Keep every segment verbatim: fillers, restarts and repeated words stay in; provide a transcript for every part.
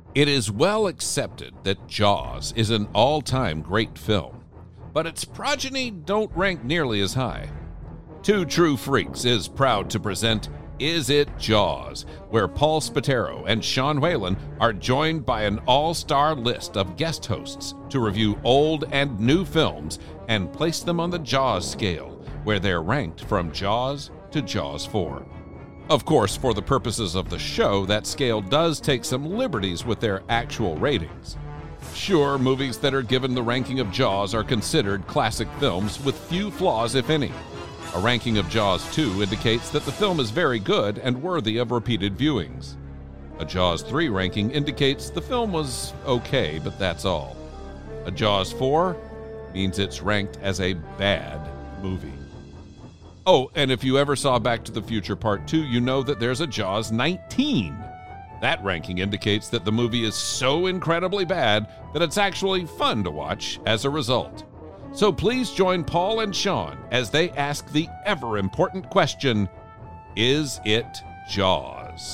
It is well accepted that Jaws is an all-time great film, but its progeny don't rank nearly as high. Two True Freaks is proud to present Is It Jaws?, where Paul Spataro and Sean Whalen are joined by an all-star list of guest hosts to review old and new films and place them on the Jaws scale, where they're ranked from Jaws to Jaws four. Of course, for the purposes of the show, that scale does take some liberties with their actual ratings. Sure, movies that are given the ranking of Jaws are considered classic films with few flaws, if any. A ranking of Jaws two indicates that the film is very good and worthy of repeated viewings. A Jaws three ranking indicates the film was okay, but that's all. A Jaws four means it's ranked as a bad movie. Oh, and if you ever saw Back to the Future Part two, you know that there's a Jaws nineteen. That ranking indicates that the movie is so incredibly bad that it's actually fun to watch as a result. So please join Paul and Sean as they ask the ever-important question, is it Jaws?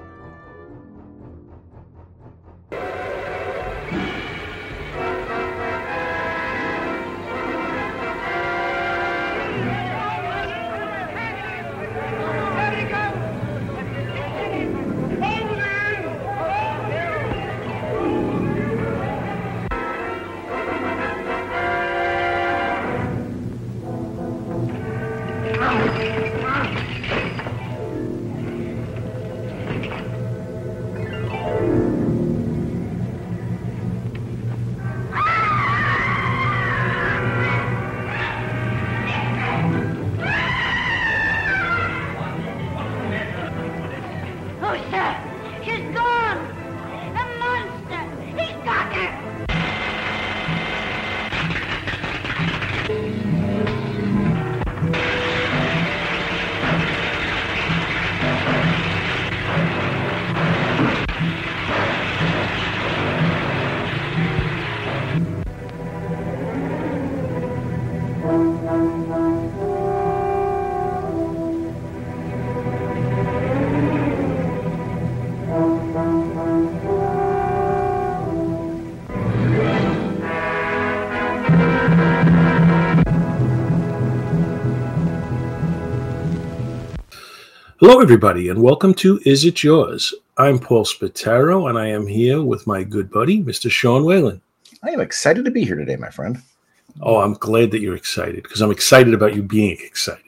Hello, everybody, and welcome to Is It Yours? I'm Paul Spataro, and I am here with my good buddy, Mister Sean Whalen. I am excited to be here today, my friend. Oh, I'm glad that you're excited, because I'm excited about you being excited.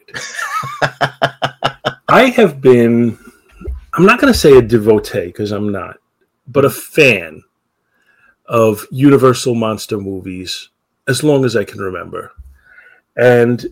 I have been, I'm not going to say a devotee, because I'm not, but a fan of Universal monster movies as long as I can remember. And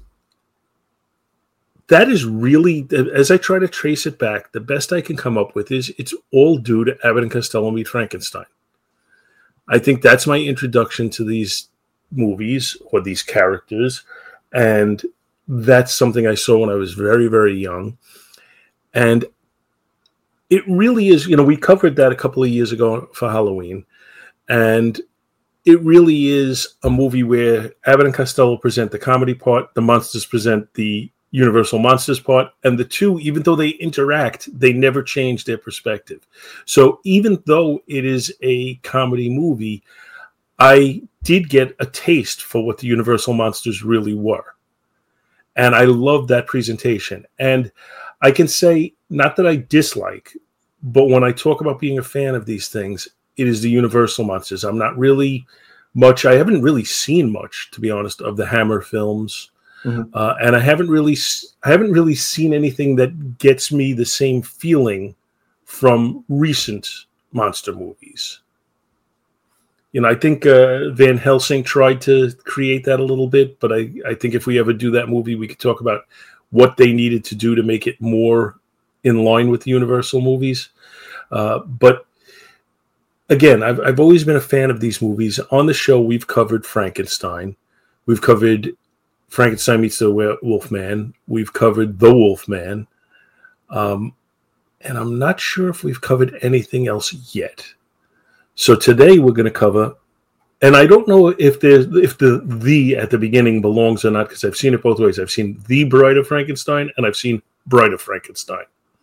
that is really, as I try to trace it back, the best I can come up with is it's all due to Abbott and Costello Meet Frankenstein. I think that's my introduction to these movies or these characters. And that's something I saw when I was very, very young. And it really is, you know, we covered that a couple of years ago for Halloween. And it really is a movie where Abbott and Costello present the comedy part, the monsters present the Universal Monsters part, and the two, even though they interact, they never change their perspective. So even though it is a comedy movie, I did get a taste for what the Universal Monsters really were. And I love that presentation. And I can say, not that I dislike, but when I talk about being a fan of these things, it is the Universal Monsters. I'm not really much, I haven't really seen much, to be honest, of the Hammer films. Mm-hmm. Uh, and I haven't really, I haven't really seen anything that gets me the same feeling from recent monster movies. You know, I think uh, Van Helsing tried to create that a little bit, but I, I think if we ever do that movie, we could talk about what they needed to do to make it more in line with the Universal movies. Uh, but again, I've I've always been a fan of these movies. On the show, we've covered Frankenstein, we've covered Frankenstein Meets the Wolfman. We've covered The Wolfman. Um, and I'm not sure if we've covered anything else yet. So today we're going to cover, and I don't know if there's if the the at the beginning belongs or not, because I've seen it both ways. I've seen The Bride of Frankenstein, and I've seen Bride of Frankenstein.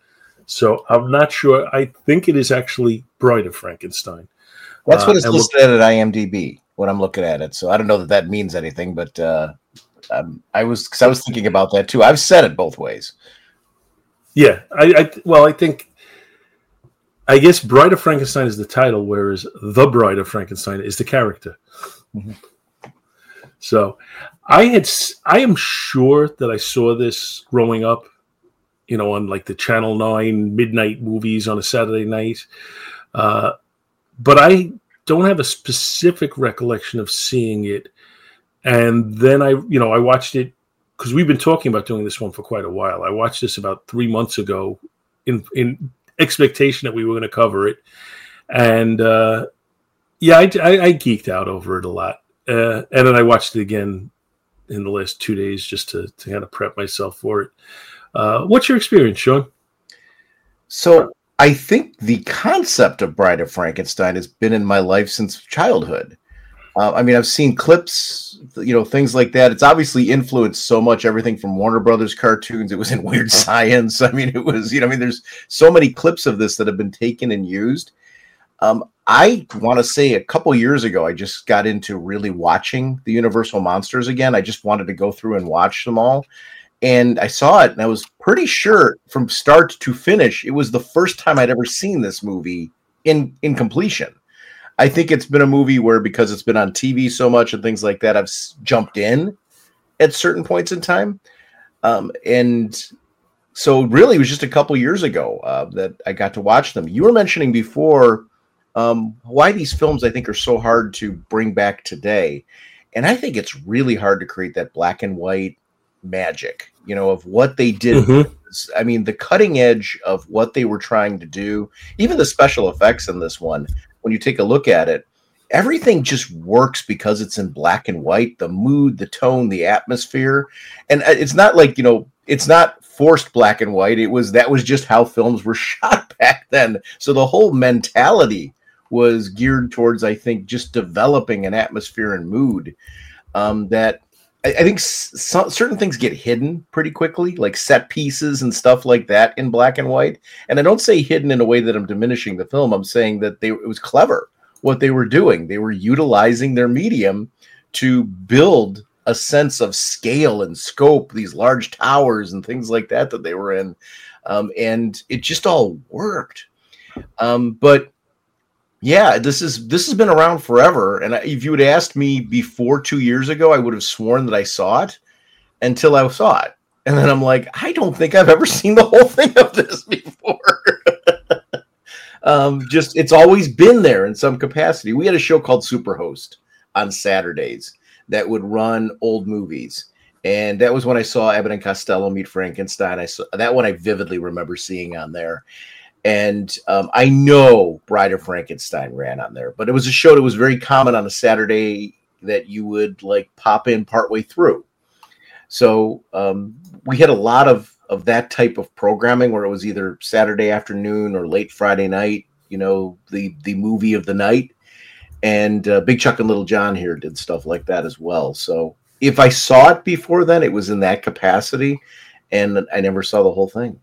So I'm not sure. I think it is actually Bride of Frankenstein. That's what Uh, it's and listed at at IMDb when I'm looking at it. So I don't know that that means anything, but uh, um, I was because I was thinking about that too. I've said it both ways. Yeah, I, I well, I think, I guess Bride of Frankenstein is the title, whereas The Bride of Frankenstein is the character. Mhm. So, I had, s- I am sure that I saw this growing up, you know, on like the Channel Nine midnight movies on a Saturday night, uh, but I don't have a specific recollection of seeing it. And then I, you know, I watched it because we've been talking about doing this one for quite a while. I watched this about three months ago in in expectation that we were going to cover it, and uh, yeah, I, I, I geeked out over it a lot. Uh, and then I watched it again in the last two days just to, to kind of prep myself for it. Uh, what's your experience, Sean? So I think the concept of Bride of Frankenstein has been in my life since childhood. Uh, I mean, I've seen clips, you know, things like that. It's obviously influenced so much, everything from Warner Brothers cartoons. It was in Weird Science. I mean, it was, you know, I mean, there's so many clips of this that have been taken and used. Um, I want to say a couple years ago, I just got into really watching the Universal Monsters again. I just wanted to go through and watch them all. And I saw it, and I was pretty sure from start to finish, it was the first time I'd ever seen this movie in, in completion. I think it's been a movie where, because it's been on T V so much and things like that, I've s- jumped in at certain points in time. Um, and so really it was just a couple years ago uh, that I got to watch them. You were mentioning before um, why these films, I think, are so hard to bring back today. And I think it's really hard to create that black and white magic, you know, of what they did. Mm-hmm. I mean, the cutting edge of what they were trying to do, even the special effects in this one, when you take a look at it, everything just works because it's in black and white, the mood, the tone, the atmosphere. And it's not like, you know, it's not forced black and white. It was, that was just how films were shot back then. So the whole mentality was geared towards, I think, just developing an atmosphere and mood um, that I, I think s- some, certain things get hidden pretty quickly, like set pieces and stuff like that in black and white. And I don't say hidden in a way that I'm diminishing the film. I'm saying that they, it was clever what they were doing. They were utilizing their medium to build a sense of scale and scope, these large towers and things like that that they were in. Um, and it just all worked. Um, but yeah, this is this has been around forever. And if you had asked me before two years ago, I would have sworn that I saw it until I saw it. And then I'm like, I don't think I've ever seen the whole thing of this before. um, just it's always been there in some capacity. We had a show called Superhost on Saturdays that would run old movies. And that was when I saw Abbott and Costello Meet Frankenstein. I saw that one I vividly remember seeing on there. And um, I know Bride of Frankenstein ran on there, but it was a show that was very common on a Saturday that you would like pop in partway through. So um, we had a lot of, of that type of programming where it was either Saturday afternoon or late Friday night, you know, the, the movie of the night. And uh, Big Chuck and Little John here did stuff like that as well. So if I saw it before then, it was in that capacity, and I never saw the whole thing.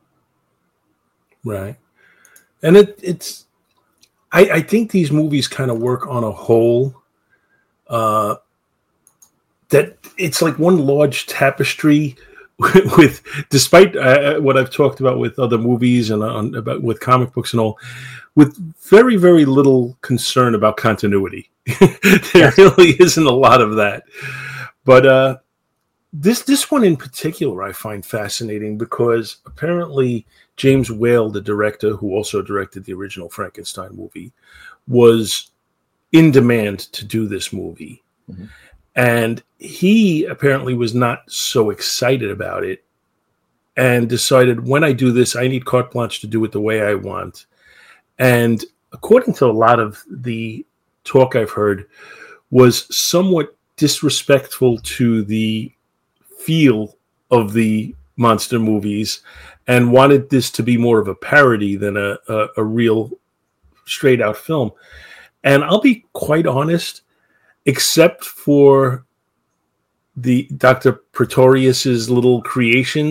Right. And it, it's, I, I think these movies kind of work on a whole, uh, that it's like one large tapestry with, with despite uh, what I've talked about with other movies and on, about with comic books and all, with very, very little concern about continuity. There really isn't a lot of that. But uh, this this one in particular I find fascinating because apparently James Whale, the director, who also directed the original Frankenstein movie, was in demand to do this movie. Mm-hmm. And he apparently was not so excited about it and decided, when I do this, I need carte blanche to do it the way I want. And according to a lot of the talk I've heard, was somewhat disrespectful to the feel of the monster movies and wanted this to be more of a parody than a, a, a real straight out film. And I'll be quite honest, except for the Doctor Pretorius's little creations,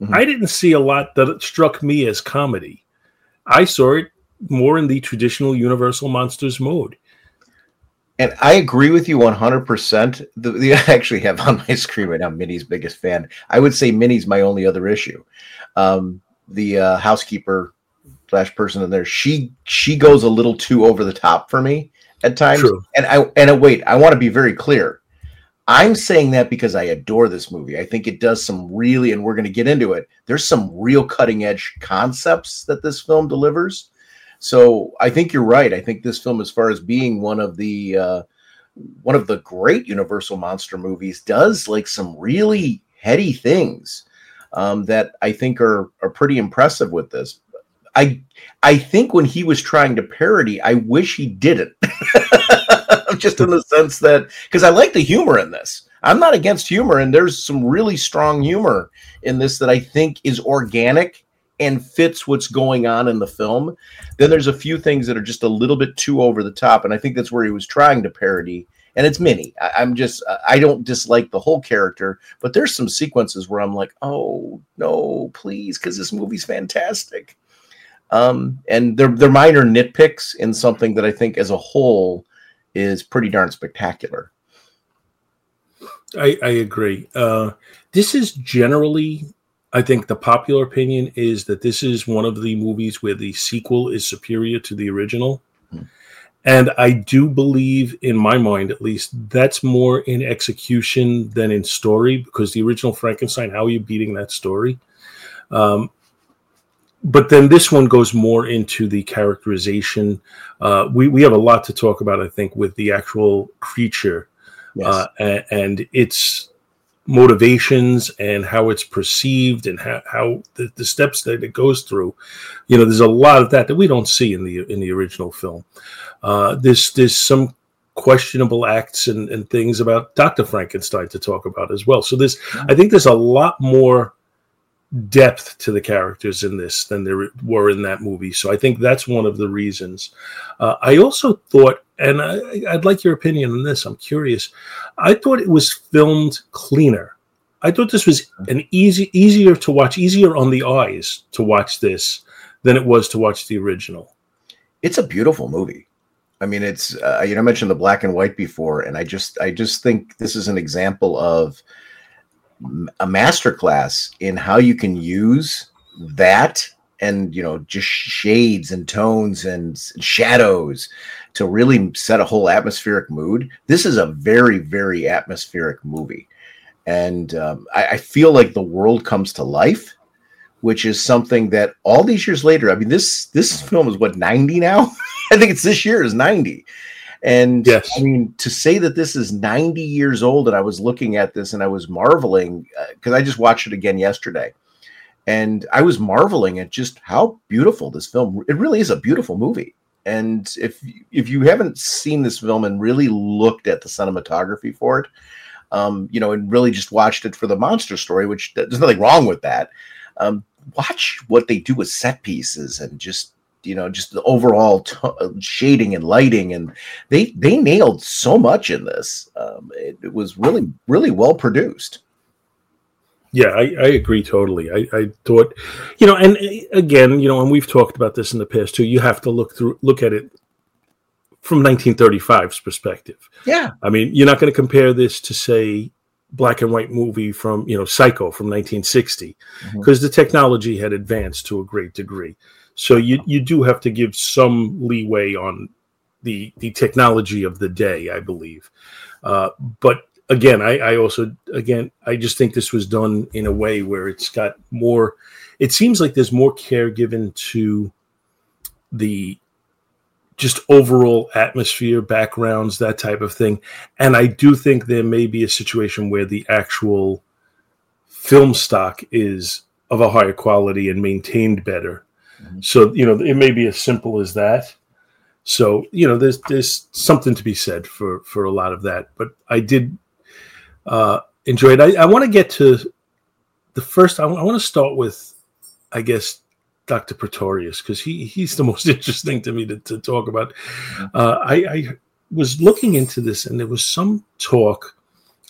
Mm-hmm. I didn't see a lot that struck me as comedy. I saw it more in the traditional Universal Monsters mode. And I agree with you one hundred percent. The, the, I actually have on my screen right now Minnie's biggest fan. I would say Minnie's my only other issue. Um, the uh, housekeeper slash person in there, she she goes a little too over the top for me at times. True. And I and uh, wait, I want to be very clear. I'm saying that because I adore this movie. I think it does some really, and we're going to get into it, there's some real cutting edge concepts that this film delivers. So I think you're right. I think this film, as far as being one of the uh, one of the great Universal monster movies, does like some really heady things um, that I think are are pretty impressive with this. I I think when he was trying to parody, I wish he didn't. Just in the sense that, because I like the humor in this. I'm not against humor, and there's some really strong humor in this that I think is organic and fits what's going on in the film. Then there's a few things that are just a little bit too over the top, and I think that's where he was trying to parody. And it's Minnie. I, I'm just, I don't dislike the whole character, but there's some sequences where I'm like, oh no, please, because this movie's fantastic. Um, and they're they're minor nitpicks in something that I think as a whole is pretty darn spectacular. I, I agree. Uh, this is generally, I think the popular opinion is that this is one of the movies where the sequel is superior to the original. Hmm. And I do believe, in my mind at least, that's more in execution than in story, because the original Frankenstein, how are you beating that story? Um, But then this one goes more into the characterization. Uh, we, we have a lot to talk about, I think, with the actual creature yes. uh, and, and its motivations and how it's perceived and how, how the, the steps that it goes through. You know, there's a lot of that that we don't see in the in the original film. Uh, there's, there's some questionable acts and, and things about Doctor Frankenstein to talk about as well. So there's, mm-hmm. I think there's a lot more depth to the characters in this than there were in that movie. So I think that's one of the reasons. Uh, I also thought, and I, I'd like your opinion on this, I'm curious, I thought it was filmed cleaner. I thought this was an easy, easier to watch, easier on the eyes to watch this than it was to watch the original. It's a beautiful movie. I mean, it's, uh, you know, I mentioned the black and white before, and I just, I just think this is an example of a masterclass in how you can use that and, you know, just shades and tones and shadows to really set a whole atmospheric mood. This is a very, very atmospheric movie. And um, I, I feel like the world comes to life, which is something that all these years later, I mean, this, this film is what, ninety now? I think it's this year is ninety. And yes. I mean, to say that this is ninety years old, and I was looking at this and I was marveling because uh, I just watched it again yesterday, and I was marveling at just how beautiful this film. It really is a beautiful movie. And if if you haven't seen this film and really looked at the cinematography for it, um, you know, and really just watched it for the monster story, which there's nothing wrong with that. Um, watch what they do with set pieces and just. You know, just the overall t- shading and lighting, and they they nailed so much in this. Um, it, it was really, really well produced. Yeah, I, I agree totally. I, I thought, you know, and again, you know, and we've talked about this in the past too. You have to look through, look at it from nineteen thirty-five's perspective. Yeah, I mean, you're not going to compare this to, say, black and white movie from, you know, Psycho from nineteen sixty, because mm-hmm. the technology had advanced to a great degree. So you you do have to give some leeway on the the technology of the day, I believe. Uh, but again, I, I also again I just think this was done in a way where it's got more. It seems like there's more care given to the just overall atmosphere, backgrounds, that type of thing. And I do think there may be a situation where the actual film stock is of a higher quality and maintained better. So, you know, it may be as simple as that. So, you know, there's there's something to be said for, for a lot of that. But I did uh, enjoy it. I, I want to get to the first. I, I want to start with, I guess, Doctor Pretorius, because he, he's the most interesting to me to, to talk about. Uh, I, I was looking into this, and there was some talk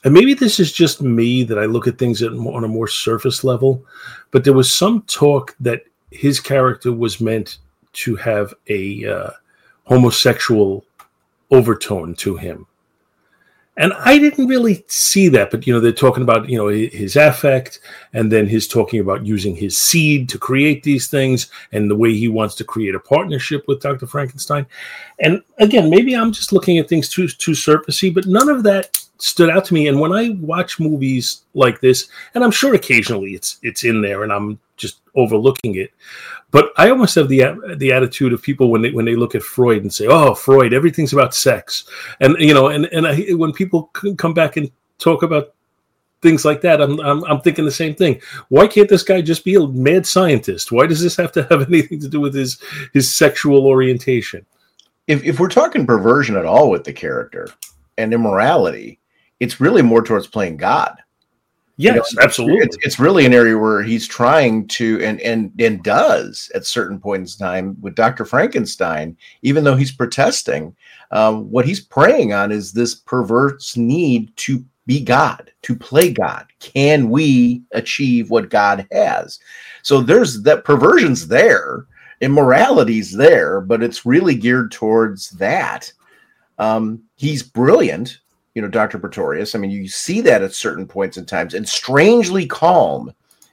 and maybe this is just me that I look at things at, on a more surface level, but there was some talk that his character was meant to have a uh, homosexual overtone to him. And I didn't really see that, but, you know, they're talking about, you know, his affect, and then his talking about using his seed to create these things, and the way he wants to create a partnership with Doctor Frankenstein. And again, maybe I'm just looking at things too, too surfacey, but none of that stood out to me. And when I watch movies like this, and I'm sure occasionally it's, it's in there and I'm just overlooking it, but I almost have the the attitude of people when they when they look at Freud and say, "Oh, Freud, everything's about sex," and you know, and and I, when people come back and talk about things like that, I'm, I'm I'm thinking the same thing. Why can't this guy just be a mad scientist? Why does this have to have anything to do with his his sexual orientation? If if we're talking perversion at all with the character and immorality, it's really more towards playing God. Yes, you know, absolutely. It's, it's really an area where he's trying to, and and and does at certain points in time with Doctor Frankenstein, even though he's protesting, um, what he's preying on is this perverse need to be God, to play God. Can we achieve what God has? So there's that perversion's there, immorality's there, but it's really geared towards that. Um, he's brilliant. You know, Doctor Pretorius. I mean, you see that at certain points in times, and strangely calm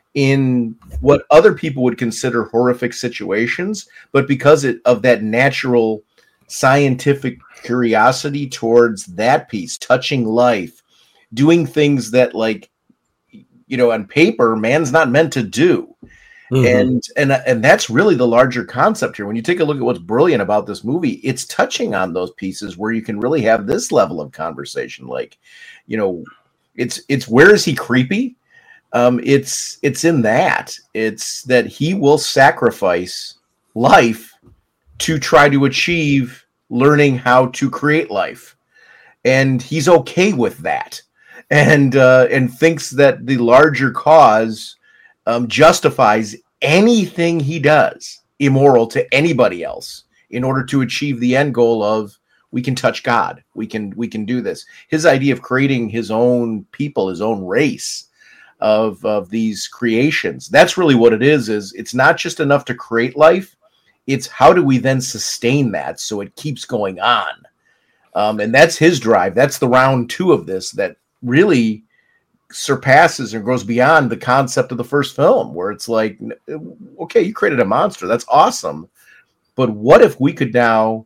in what other people would consider horrific situations, but because it, of that natural scientific curiosity towards that piece, touching life, doing things that, like, you know, on paper, man's not meant to do. Mm-hmm. And and and that's really the larger concept here. When you take a look at what's brilliant about this movie, it's touching on those pieces where you can really have this level of conversation. Like, you know, it's it's where is he creepy? Um, it's it's in that. It's that he will sacrifice life to try to achieve learning how to create life, and he's okay with that, and uh, and thinks that the larger cause Um, justifies anything he does immoral to anybody else in order to achieve the end goal of we can touch God. We can we can do this. His idea of creating his own people, his own race of, of these creations, that's really what it is, is it's not just enough to create life. It's how do we then sustain that so it keeps going on? Um, and that's his drive. That's the round two of this that really surpasses and goes beyond the concept of the first film, where it's like, okay, you created a monster, that's awesome, but what if we could now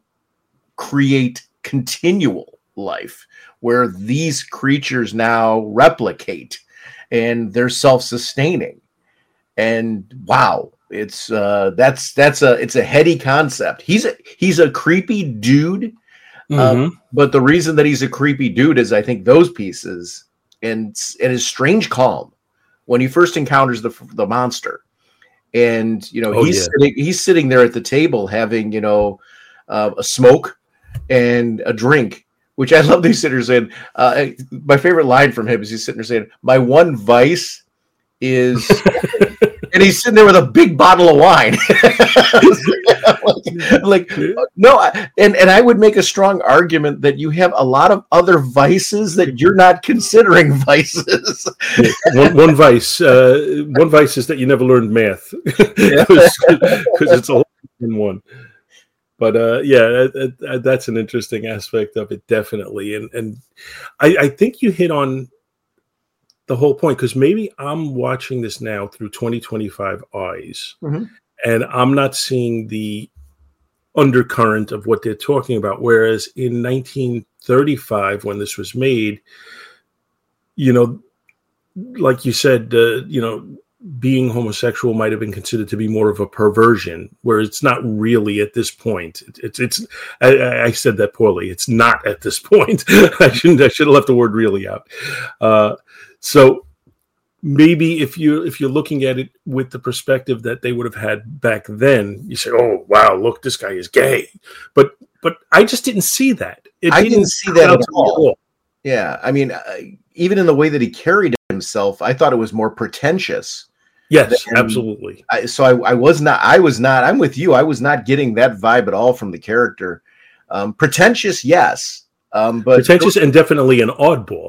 create continual life where these creatures now replicate and they're self-sustaining? And wow, it's uh that's that's a it's a heady concept. He's a he's a creepy dude. Mm-hmm. um, but the reason that he's a creepy dude is I think those pieces and and his strange calm when he first encounters the the monster, and you know oh, he's yeah. sitting, he's sitting there at the table having you know uh, a smoke and a drink, which I love. These sitters in. Uh, my favorite line from him is he's sitting there saying, "My one vice is," and he's sitting there with a big bottle of wine. like, like no, and and I would make a strong argument that you have a lot of other vices that you're not considering vices. yeah, one, one vice, uh, one vice is that you never learned math, because it's a whole in one. But uh, yeah, that, that, that's an interesting aspect of it, definitely, and and I, I think you hit on the whole point, because maybe I'm watching this now through twenty twenty-five eyes. Mm-hmm. And I'm not seeing the undercurrent of what they're talking about. Whereas in nineteen thirty-five, when this was made, you know, like you said, uh, you know, being homosexual might have been considered to be more of a perversion, where it's not really at this point. It's, it's, it's I, I said that poorly. It's not at this point. I shouldn't, I should have left the word really out. Uh, so, Maybe if you if you're looking at it with the perspective that they would have had back then, you say, "Oh wow, look, this guy is gay," but but I just didn't see that. It I didn't, didn't see that at all. at all. Yeah, I mean, uh, even in the way that he carried himself, I thought it was more pretentious. Yes, than, absolutely. I, so I, I was not. I was not. I'm with you. I was not getting that vibe at all from the character. Um, pretentious, yes, um, but pretentious and definitely an oddball.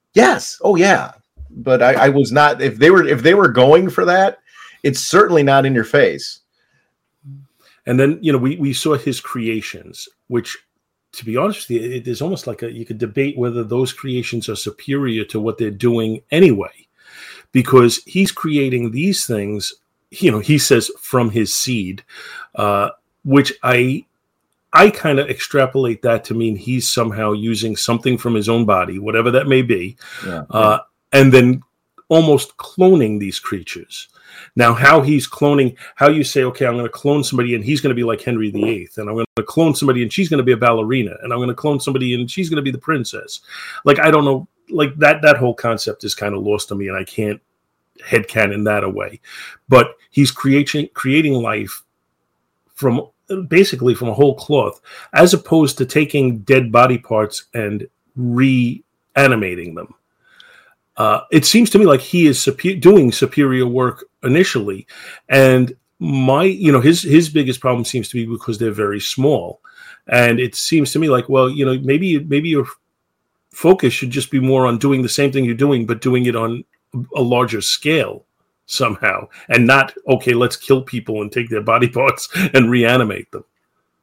Yes. Oh yeah. But I, I was not. If they were if they were going for that, it's certainly not in your face. And then, you know, we, we saw his creations, which, to be honest with you, it is almost like a, you could debate whether those creations are superior to what they're doing anyway, because he's creating these things, you know, he says from his seed, uh, which I, I kind of extrapolate that to mean he's somehow using something from his own body, whatever that may be, yeah. uh, and then almost cloning these creatures. Now, how he's cloning, how you say, okay, I'm going to clone somebody and he's going to be like Henry the Eighth, and I'm going to clone somebody and she's going to be a ballerina, and I'm going to clone somebody and she's going to be the princess. Like, I don't know, like that, that whole concept is kind of lost to me, and I can't headcanon that away. But he's creating, creating life from basically from a whole cloth, as opposed to taking dead body parts and reanimating them. Uh, it seems to me like he is super- doing superior work initially, and my, you know, his his biggest problem seems to be because they're very small, and it seems to me like, well, you know, maybe maybe your focus should just be more on doing the same thing you're doing, but doing it on a larger scale somehow, and not, okay, let's kill people and take their body parts and reanimate them.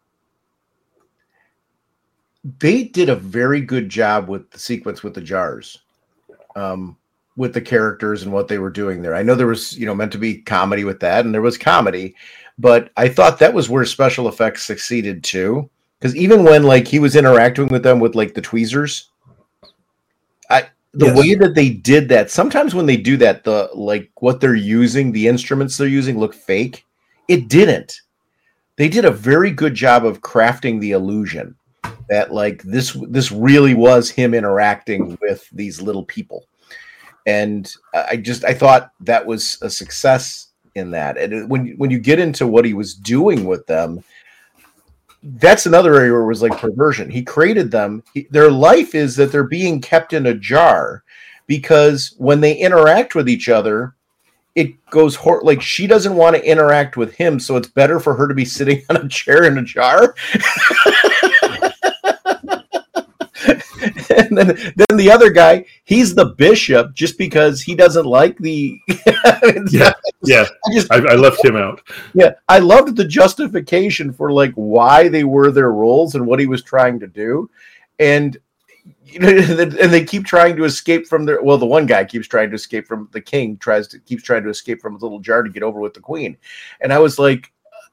They did a very good job with the sequence with the jars. Um, with the characters and what they were doing there. I know there was, you know, meant to be comedy with that, and there was comedy, but I thought that was where special effects succeeded too. Because even when like he was interacting with them with like the tweezers, I the Yes. way that they did that, sometimes when they do that, the like what they're using, the instruments they're using look fake. It didn't. They did a very good job of crafting the illusion that like this this really was him interacting with these little people. And I just I thought that was a success in that. And when when you get into what he was doing with them, that's another area where it was like perversion. He created them. He, their life is that they're being kept in a jar, because when they interact with each other, it goes hor- like she doesn't want to interact with him, so it's better for her to be sitting on a chair in a jar. And then, then the other guy, he's the bishop just because he doesn't like the. yeah, yeah. I, just, I, I left him out. Yeah, I loved the justification for like why they were their roles and what he was trying to do, and you know, and they keep trying to escape from their. Well, the one guy keeps trying to escape from the king, tries to keeps trying to escape from his little jar to get over with the queen, and I was like,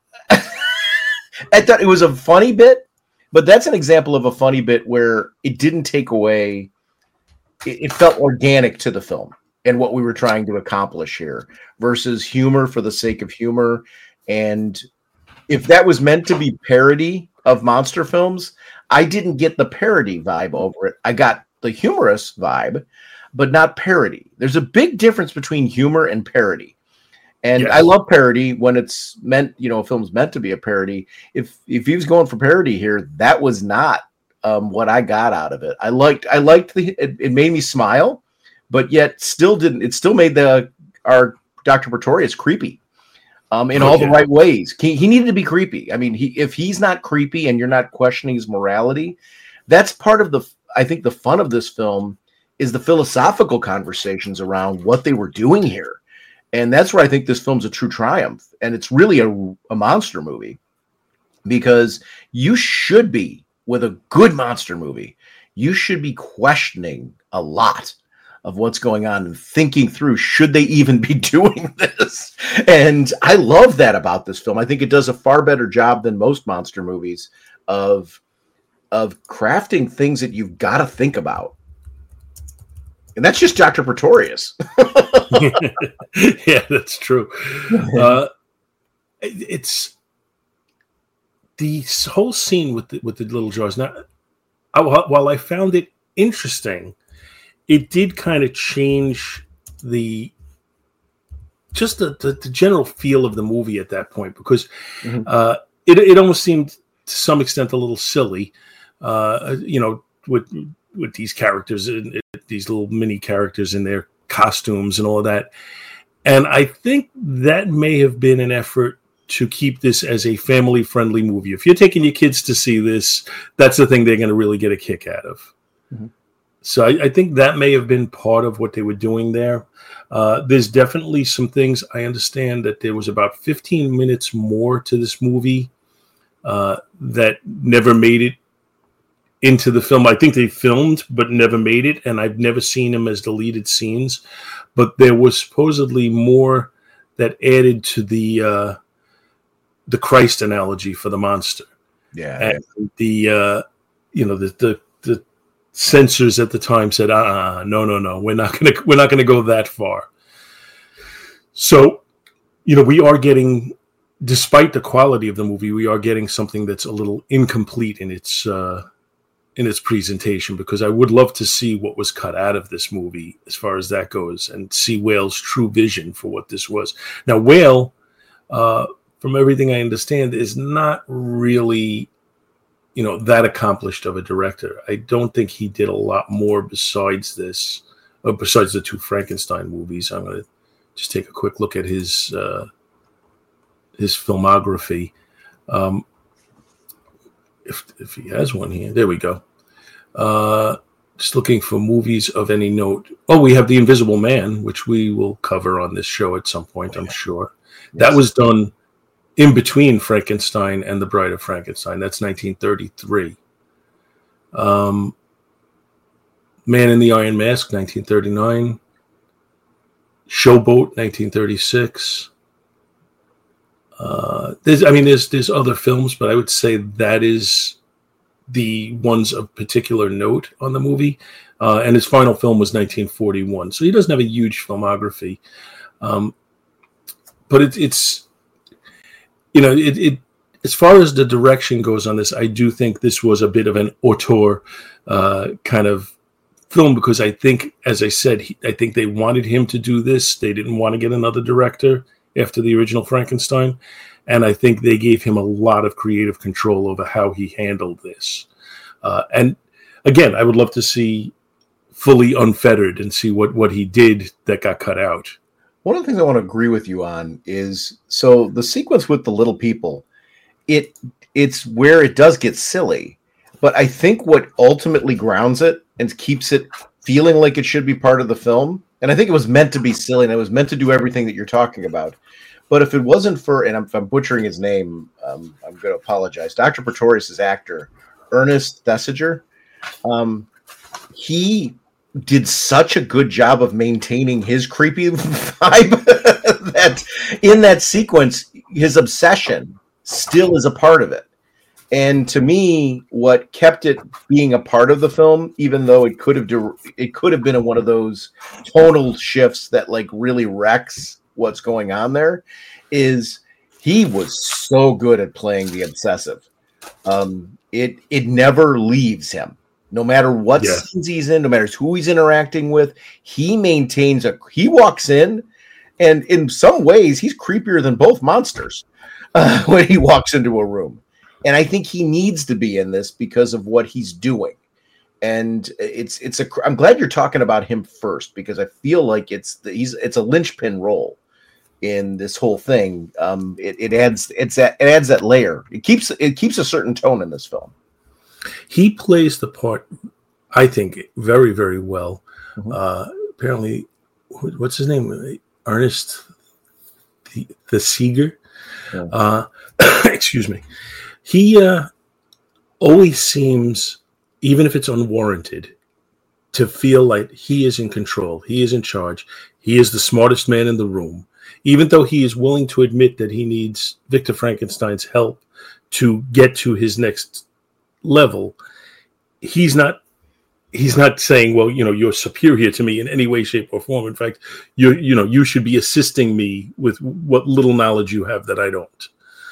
I thought it was a funny bit. But that's an example of a funny bit where it didn't take away, it, it felt organic to the film and what we were trying to accomplish here versus humor for the sake of humor. And if that was meant to be parody of monster films, I didn't get the parody vibe over it. I got the humorous vibe, but not parody. There's a big difference between humor and parody. And yes. I love parody when it's meant, you know, a film's meant to be a parody. If if he was going for parody here, that was not um, what I got out of it. I liked, I liked the, it, it made me smile, but yet still didn't. It still made the our Doctor Pretorius creepy, um, in okay. all the right ways. He, he needed to be creepy. I mean, he if he's not creepy and you're not questioning his morality, that's part of the. I think the fun of this film is the philosophical conversations around what they were doing here. And that's where I think this film's a true triumph. And it's really a, a monster movie, because you should be, with a good monster movie, you should be questioning a lot of what's going on and thinking through, should they even be doing this? And I love that about this film. I think it does a far better job than most monster movies of, of crafting things that you've got to think about. And that's just Doctor Pretorius. Yeah, that's true. Uh, it, it's the whole scene with the, with the little jars. Now, I, while I found it interesting, it did kind of change the just the, the, the general feel of the movie at that point, because mm-hmm. uh, it it almost seemed to some extent a little silly, uh, you know, with with these characters, these little mini characters in their costumes and all of that. And I think that may have been an effort to keep this as a family-friendly movie. If you're taking your kids to see this, that's the thing they're going to really get a kick out of. Mm-hmm. So I, I think that may have been part of what they were doing there. Uh, there's definitely some things. I understand that there was about fifteen minutes more to this movie uh, that never made it into the film. I think they filmed but never made it, and I've never seen them as deleted scenes. But there was supposedly more that added to the uh, the Christ analogy for the monster. Yeah, and the uh, you know the the the censors at the time said, "Uh, no, no, no, we're not gonna we're not gonna go that far." So, you know, we are getting, despite the quality of the movie, we are getting something that's a little incomplete in its uh, in its presentation, because I would love to see what was cut out of this movie as far as that goes, and see Whale's true vision for what this was. Now, Whale, uh, from everything I understand, is not really, you know, that accomplished of a director. I don't think he did a lot more besides this, or besides the two Frankenstein movies. I'm going to just take a quick look at his uh, his filmography. Um, if if he has one here, there we go. Uh, just looking for movies of any note. Oh, we have The Invisible Man, which we will cover on this show at some point, I'm sure. Yes. That was done in between Frankenstein and The Bride of Frankenstein. That's nineteen thirty-three. Um, Man in the Iron Mask, nineteen thirty-nine. Showboat, nineteen thirty-six. Uh, there's, I mean, there's there's other films, but I would say that is the ones of particular note on the movie. Uh, and his final film was nineteen forty-one, so he doesn't have a huge filmography. Um, but it, it's, you know, it, it as far as the direction goes on this, I do think this was a bit of an auteur uh, kind of film, because I think, as I said, he, I think they wanted him to do this. They didn't want to get another director after the original Frankenstein, and I think they gave him a lot of creative control over how he handled this. Uh, and again, I would love to see fully unfettered and see what, what he did that got cut out. One of the things I want to agree with you on is, so the sequence with the little people, it it's where it does get silly, but I think what ultimately grounds it and keeps it feeling like it should be part of the film, and I think it was meant to be silly, and it was meant to do everything that you're talking about. But if it wasn't for, and I'm, if I'm butchering his name, um, I'm going to apologize, Doctor Pretorius' actor, Ernest Thesiger, um, he did such a good job of maintaining his creepy vibe that in that sequence, his obsession still is a part of it. And to me, what kept it being a part of the film, even though it could have it could have been one of those tonal shifts that like really wrecks what's going on there, is he was so good at playing the obsessive. Um, it it never leaves him, no matter what yeah. scenes he's in, no matter who he's interacting with. He maintains a. He walks in, and in some ways, he's creepier than both monsters uh, when he walks into a room. And I think he needs to be in this because of what he's doing. And it's it's a. I'm glad you're talking about him first, because I feel like it's the, he's it's a linchpin role in this whole thing. Um, it, it adds it's that it adds that layer. It keeps it keeps a certain tone in this film. He plays the part, I think, very very well. Mm-hmm. Uh, apparently, what's his name? Ernest the, the Seeger. Yeah. Uh, excuse me. He uh, always seems, even if it's unwarranted, to feel like he is in control. He is in charge. He is the smartest man in the room. Even though he is willing to admit that he needs Victor Frankenstein's help to get to his next level, he's not he's not saying, well, you know, you're superior to me in any way, shape, or form. In fact, you you know, you should be assisting me with what little knowledge you have that I don't.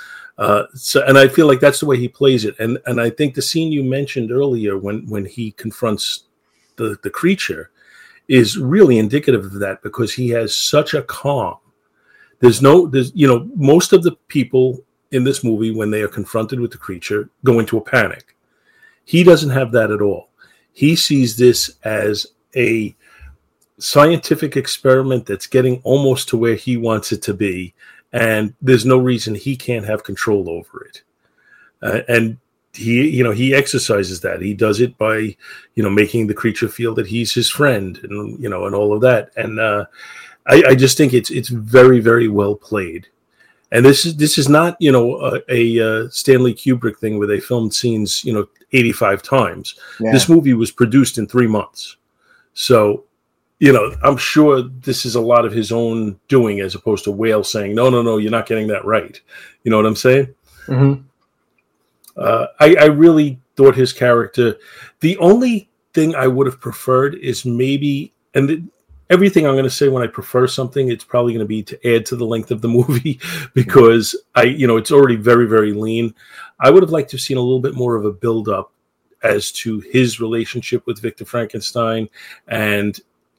Uh, so, and I feel like that's the way he plays it. And and I think the scene you mentioned earlier, when when he confronts the, the creature, is really indicative of that, because he has such a calm. There's no, there's you know, most of the people in this movie, when they are confronted with the creature, go into a panic. He doesn't have that at all. He sees this as a scientific experiment that's getting almost to where he wants it to be. And there's no reason he can't have control over it. Uh, and he, you know, he exercises that. He does it by, you know, making the creature feel that he's his friend, and you know, and all of that. And uh, I, I just think it's it's very, very well played. And this is this is not, you know, a, a uh, Stanley Kubrick thing where they filmed scenes, you know, eighty-five times. Yeah. This movie was produced in three months. So, you know, I'm sure this is a lot of his own doing, as opposed to Whale saying, no, no, no, you're not getting that right. You know what I'm saying? Mm-hmm. Uh, I, I really thought his character, the only thing I would have preferred is maybe, and the, everything I'm going to say when I prefer something, it's probably going to be to add to the length of the movie, because I, you know, it's already very, very lean. I would have liked to have seen a little bit more of a build up as to his relationship with Victor Frankenstein and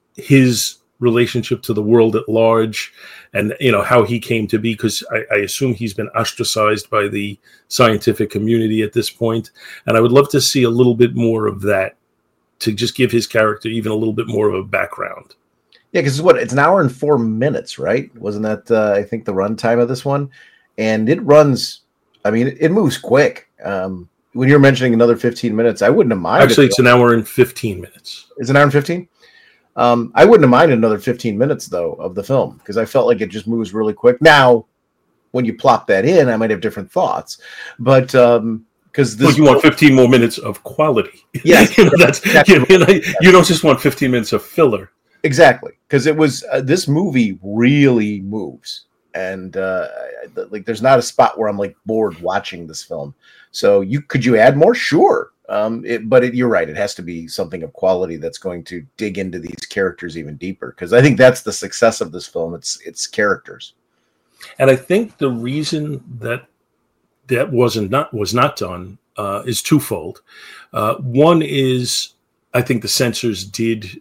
his relationship to the world at large, and you know how he came to be, because I, I assume he's been ostracized by the scientific community at this point, and I would love to see a little bit more of that to just give his character even a little bit more of a background. Yeah, because what, it's an hour and four minutes, right? Wasn't that uh, I think the runtime of this one? And it runs, I mean, it, it moves quick. Um, when you're mentioning another fifteen minutes, I wouldn't have minded. Actually, it's an hour and fifteen minutes. It's an hour and fifteen? Um, I wouldn't have minded another fifteen minutes, though, of the film, because I felt like it just moves really quick. Now, when you plop that in, I might have different thoughts. But um, because this, well, you want fifteen more minutes of quality. Yeah, you know, that's exactly. you, know, you don't just want fifteen minutes of filler. Exactly, because it was uh, this movie really moves, and uh, like there's not a spot where I'm like bored watching this film. So you could you add more? Sure. Um, it, but it, you're right. It has to be something of quality that's going to dig into these characters even deeper, because I think that's the success of this film. It's it's characters, and I think the reason that that wasn't not was not done uh, is twofold. Uh, one is I think the censors did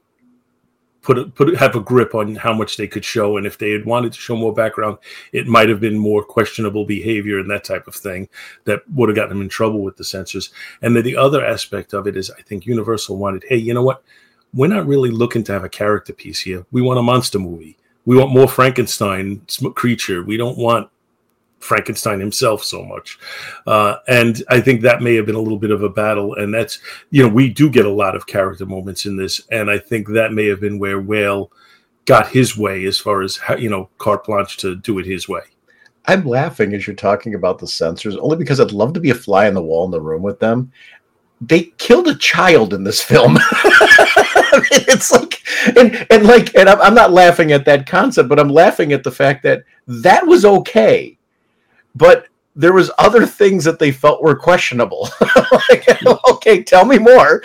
put a, put have a grip on how much they could show, and if they had wanted to show more background, it might have been more questionable behavior and that type of thing that would have gotten them in trouble with the censors. And then the other aspect of it is, I think Universal wanted, hey, you know what? We're not really looking to have a character piece here. We want a monster movie. We want more Frankenstein creature. We don't want Frankenstein himself so much. Uh, and I think that may have been a little bit of a battle. And that's, you know, we do get a lot of character moments in this. And I think that may have been where Whale got his way, as far as, how, you know, carte blanche to do it his way. I'm laughing as you're talking about the censors, only because I'd love to be a fly on the wall in the room with them. They killed a child in this film. It's like, and, and like, and I'm, I'm not laughing at that concept, but I'm laughing at the fact that that was okay. But there was other things that they felt were questionable. Like, okay, tell me more.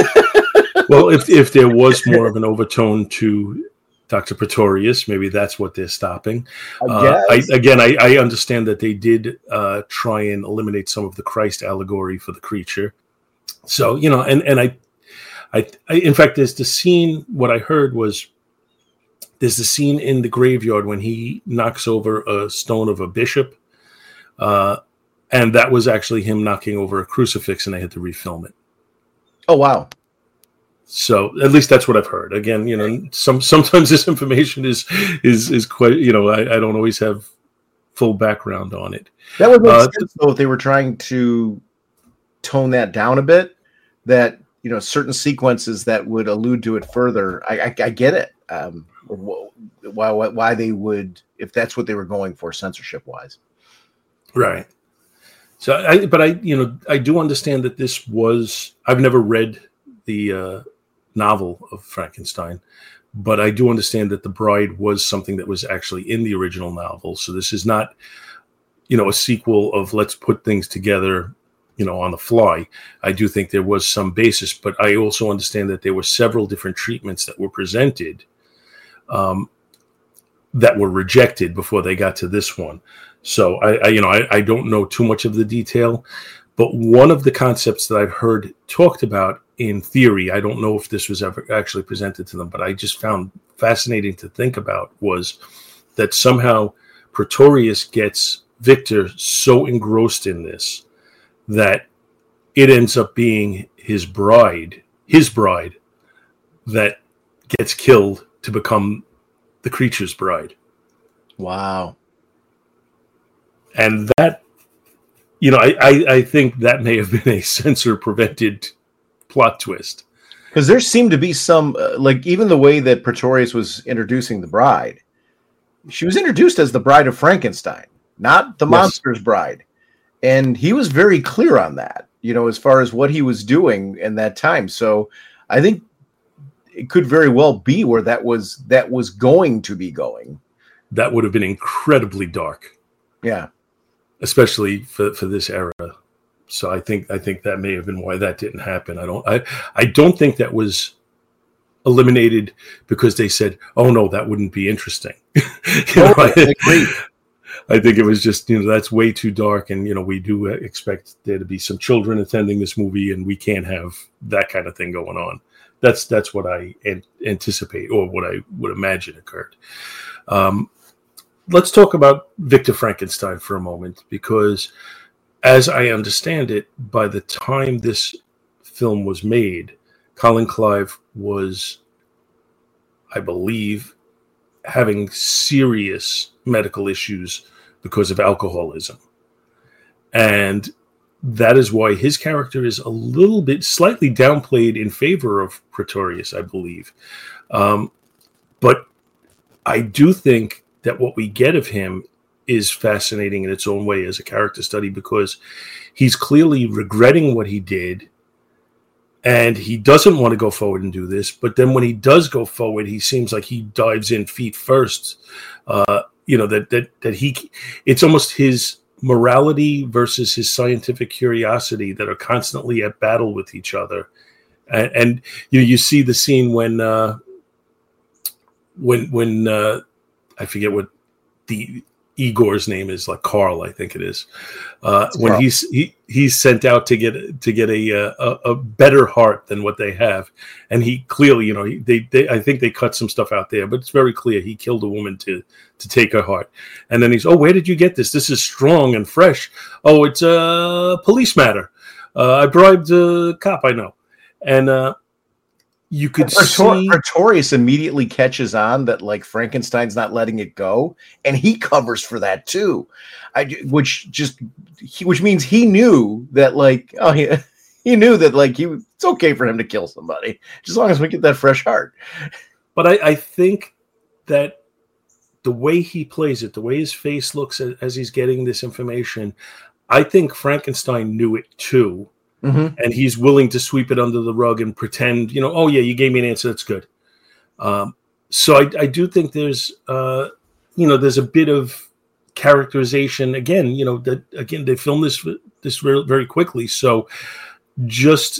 Well, if if there was more of an overtone to Doctor Pretorius, maybe that's what they're stopping. I uh, I, again, I, I understand that they did uh, try and eliminate some of the Christ allegory for the creature. So, you know, and, and I, I, I, in fact, there's the scene, what I heard was, there's the scene in the graveyard when he knocks over a stone of a bishop. Uh, and that was actually him knocking over a crucifix, and they had to refilm it. Oh, wow. So at least that's what I've heard. Again, you know, some sometimes this information is is is quite, you know, I, I don't always have full background on it. That would make uh, sense, though, if they were trying to tone that down a bit, that, you know, certain sequences that would allude to it further. I, I, I get it. Um, why, why why they would, if that's what they were going for censorship wise. Right. So, I, but I, you know, I do understand that this was, I've never read the uh, novel of Frankenstein, but I do understand that The Bride was something that was actually in the original novel. So this is not, you know, a sequel of let's put things together, you know, on the fly. I do think there was some basis, but I also understand that there were several different treatments that were presented um, that were rejected before they got to this one. So I, I you know, I, I don't know too much of the detail, but one of the concepts that I've heard talked about in theory, I don't know if this was ever actually presented to them, but I just found fascinating to think about, was that somehow Pretorius gets Victor so engrossed in this that it ends up being his bride, his bride, that gets killed to become the creature's bride. Wow. And that you know, I, I, I think that may have been a censor-prevented plot twist. Because there seemed to be some, uh, like, even the way that Pretorius was introducing the bride, she was introduced as the bride of Frankenstein, not the yes. monster's bride. And he was very clear on that, you know, as far as what he was doing in that time. So I think it could very well be where that was that was going to be going. That would have been incredibly dark. Yeah. Especially for, for this era. So I think I think that may have been why that didn't happen. I don't I, I don't think that was eliminated because they said, "Oh no, that wouldn't be interesting." you know, oh, I, agree. I think it was just, you know, that's way too dark, and you know, we do expect there to be some children attending this movie, and we can't have that kind of thing going on. That's that's what I an- anticipate, or what I would imagine occurred. Um, let's talk about Victor Frankenstein for a moment, because as I understand it, by the time this film was made, Colin Clive was, I believe, having serious medical issues because of alcoholism. And that is why his character is a little bit slightly downplayed in favor of Pretorius, I believe. Um, but I do think that what we get of him is fascinating in its own way as a character study, because he's clearly regretting what he did, and he doesn't want to go forward and do this. But then when he does go forward, he seems like he dives in feet first. Uh, you know, that that that he, it's almost his morality versus his scientific curiosity that are constantly at battle with each other. And, and you know, you see the scene when uh, when when uh, I forget what the Igor's name is, like Carl, I think it is. Uh, when Carl. he's he, he's sent out to get to get a, a a better heart than what they have, and he clearly, you know, he, they they I think they cut some stuff out there, but it's very clear he killed a woman to to take her heart. And then he's, oh, where did you get this? This is strong and fresh. Oh, it's a police matter. Uh, I bribed a cop I know, and uh, you could Pretor- see Pretorius immediately catches on that, like, Frankenstein's not letting it go, and he covers for that too. I which just he, which means he knew that, like, oh, he he knew that, like, he it's okay for him to kill somebody as long as we get that fresh heart. But I, I think that the way he plays it, the way his face looks as, as he's getting this information, I think Frankenstein knew it too. Mm-hmm. And he's willing to sweep it under the rug and pretend, you know, oh, yeah, you gave me an answer. That's good. Um, so I, I do think there's, uh, you know, there's a bit of characterization. Again, you know, that, again, they filmed this this very quickly. So just,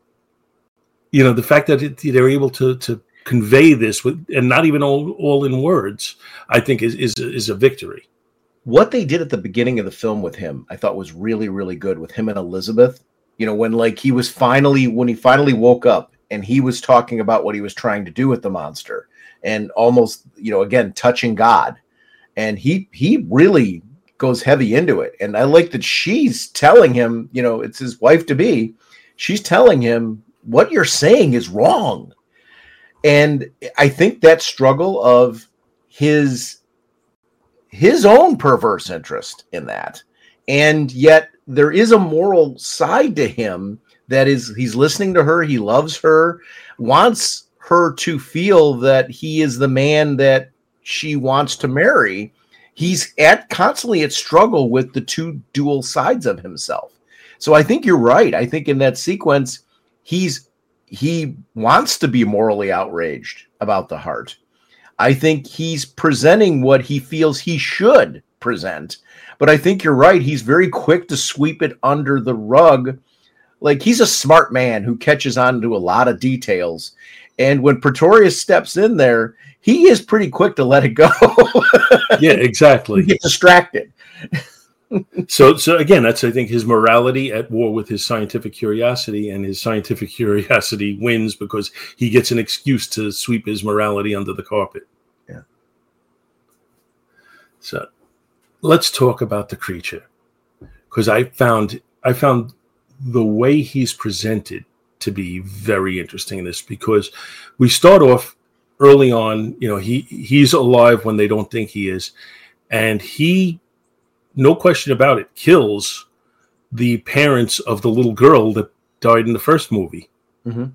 you know, the fact that it, they're able to to convey this with, and not even all, all in words, I think is, is, is a victory. What they did at the beginning of the film with him, I thought was really, really good with him and Elizabeth. You know, when like he was finally, when he finally woke up and he was talking about what he was trying to do with the monster and almost, you know, again, touching God. And he, he really goes heavy into it. And I like that she's telling him, you know, it's his wife to be, she's telling him what you're saying is wrong. And I think that struggle of his, his own perverse interest in that. And yet there is a moral side to him that is, he's listening to her. He loves her, wants her to feel that he is the man that she wants to marry. He's at constantly at struggle with the two dual sides of himself. So I think you're right. I think in that sequence, he's, he wants to be morally outraged about the heart. I think he's presenting what he feels he should present. But I think you're right. He's very quick to sweep it under the rug. Like, he's a smart man who catches on to a lot of details. And when Pretorius steps in there, he is pretty quick to let it go. Yeah, exactly. He gets distracted. So, so again, that's, I think, his morality at war with his scientific curiosity, and his scientific curiosity wins because he gets an excuse to sweep his morality under the carpet. Yeah. So let's talk about the creature, because I found I found the way he's presented to be very interesting in this, because we start off early on, you know, he he's alive when they don't think he is, and he, no question about it, kills the parents of the little girl that died in the first movie. Mm-hmm.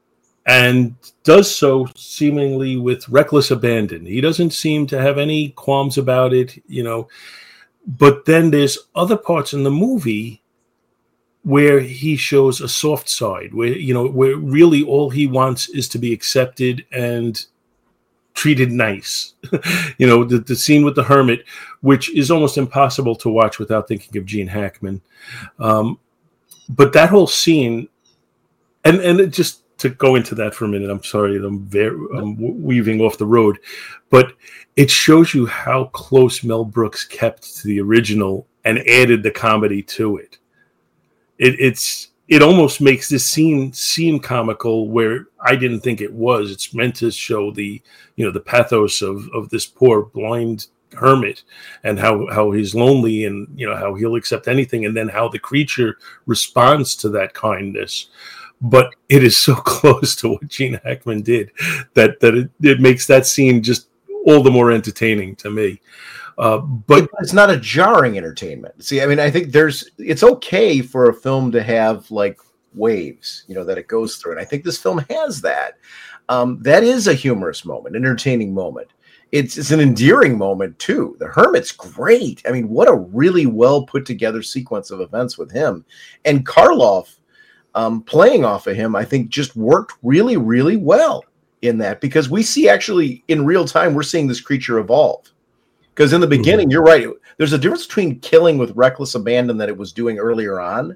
And does so seemingly with reckless abandon. He doesn't seem to have any qualms about it, you know. But then there's other parts in the movie where he shows a soft side, where, you know, where really all he wants is to be accepted and treated nice. You know, the, the scene with the hermit, which is almost impossible to watch without thinking of Gene Hackman. Um, but that whole scene, and, and it just to go into that for a minute, I'm sorry, I'm, very, I'm weaving off the road, but it shows you how close Mel Brooks kept to the original and added the comedy to it. It, it's it almost makes this scene seem comical where I didn't think it was. It's meant to show the, you know, the pathos of, of this poor blind hermit and how, how he's lonely and, you know, how he'll accept anything, and then how the creature responds to that kindness. But it is so close to what Gene Hackman did that, that it, it makes that scene just all the more entertaining to me. Uh, but it's not a jarring entertainment. See, I mean, I think there's, it's okay for a film to have like waves, you know, that it goes through. And I think this film has that. Um, that is a humorous moment, entertaining moment. It's, it's an endearing moment too. The Hermit's great. I mean, what a really well put together sequence of events with him. And Karloff um, playing off of him, I think just worked really, really well in that, because we see actually in real time, we're seeing this creature evolve. Because in the beginning, mm-hmm. you're right. There's a difference between killing with reckless abandon that it was doing earlier on,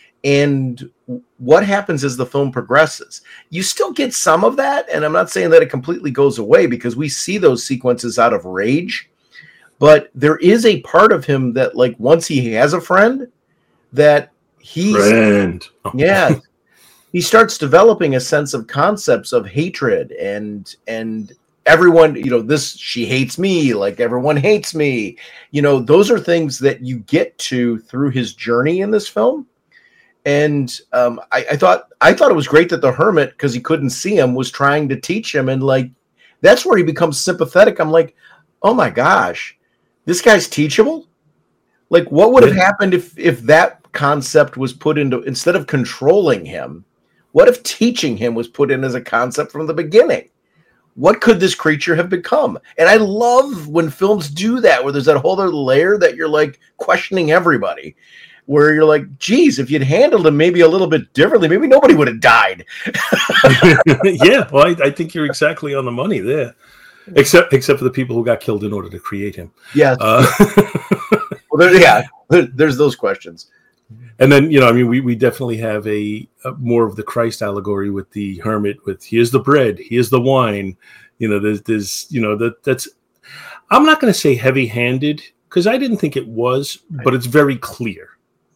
and what happens as the film progresses. You still get some of that, and I'm not saying that it completely goes away, because we see those sequences out of rage. But there is a part of him that, like, once he has a friend, that he's friend. yeah, he starts developing a sense of concepts of hatred and and. Everyone, you know, this, she hates me, like everyone hates me. You know, those are things that you get to through his journey in this film. And um, I, I thought I thought it was great that the hermit, because he couldn't see him, was trying to teach him. And like, that's where he becomes sympathetic. I'm like, oh my gosh, this guy's teachable. Like, what would have happened if if that concept was put into, instead of controlling him, what if teaching him was put in as a concept from the beginning? What could this creature have become? And I love when films do that, where there's that whole other layer that you're like questioning everybody, where you're like, geez, if you'd handled him maybe a little bit differently, maybe nobody would have died. Yeah, well, I, I think you're exactly on the money there, except except for the people who got killed in order to create him. Yeah. Uh, well, there, yeah, there, there's those questions. And then, you know, I mean, we, we definitely have a, a more of the Christ allegory with the hermit, with here's the bread, here's the wine. You know, there's, there's you know, that that's, I'm not going to say heavy handed, because I didn't think it was, but it's very clear.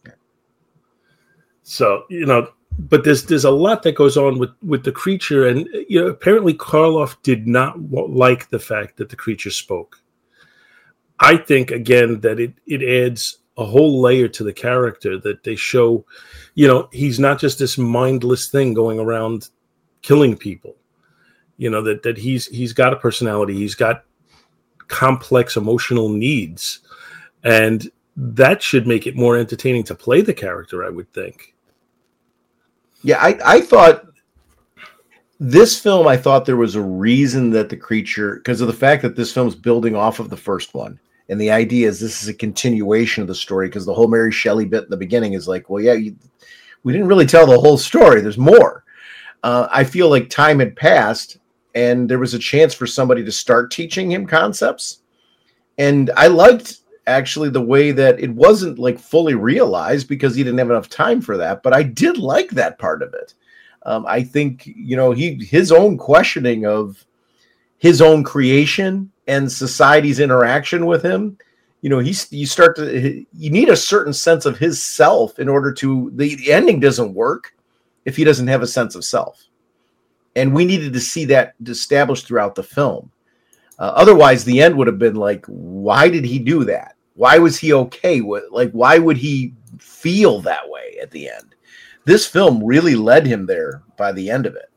So, you know, but there's there's a lot that goes on with, with the creature. And, you know, apparently Karloff did not like the fact that the creature spoke. I think, again, that it, it adds a whole layer to the character, that they show, you know, he's not just this mindless thing going around killing people. You know, that that he's he's got a personality, he's got complex emotional needs, and that should make it more entertaining to play the character, I would think. Yeah, I, I thought this film, I thought there was a reason that the creature, because of the fact that this film's building off of the first one. And the idea is this is a continuation of the story, because the whole Mary Shelley bit in the beginning is like, well, yeah, you, we didn't really tell the whole story. There's more. Uh, I feel like time had passed and there was a chance for somebody to start teaching him concepts. And I liked actually the way that it wasn't like fully realized, because he didn't have enough time for that. But I did like that part of it. Um, I think, you know, he his own questioning of his own creation and society's interaction with him, you know, he's, you start to, you need a certain sense of his self in order to, the, the ending doesn't work if he doesn't have a sense of self. And we needed to see that established throughout the film. Uh, otherwise, the end would have been like, why did he do that? Why was he okay with, like, why would he feel that way at the end? This film really led him there by the end of it.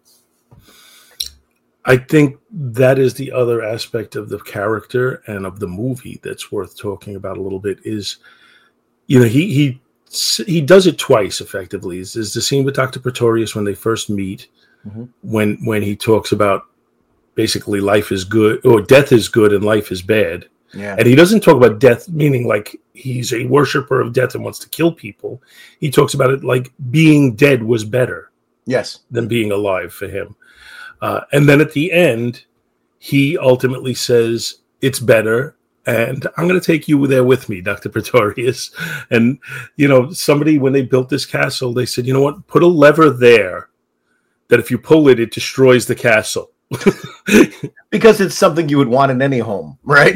I think that is the other aspect of the character and of the movie that's worth talking about a little bit is, you know, he, he he does it twice effectively. There's the scene with Doctor Pretorius when they first meet, mm-hmm. when when he talks about basically life is good or death is good and life is bad. Yeah. And he doesn't talk about death meaning like he's a worshiper of death and wants to kill people. He talks about it like being dead was better. Yes. Than being alive for him. Uh, and then at the end, he ultimately says, it's better. And I'm going to take you there with me, Doctor Pretorius. And, you know, somebody, when they built this castle, they said, you know what, put a lever there that if you pull it, it destroys the castle. Because it's something you would want in any home, right?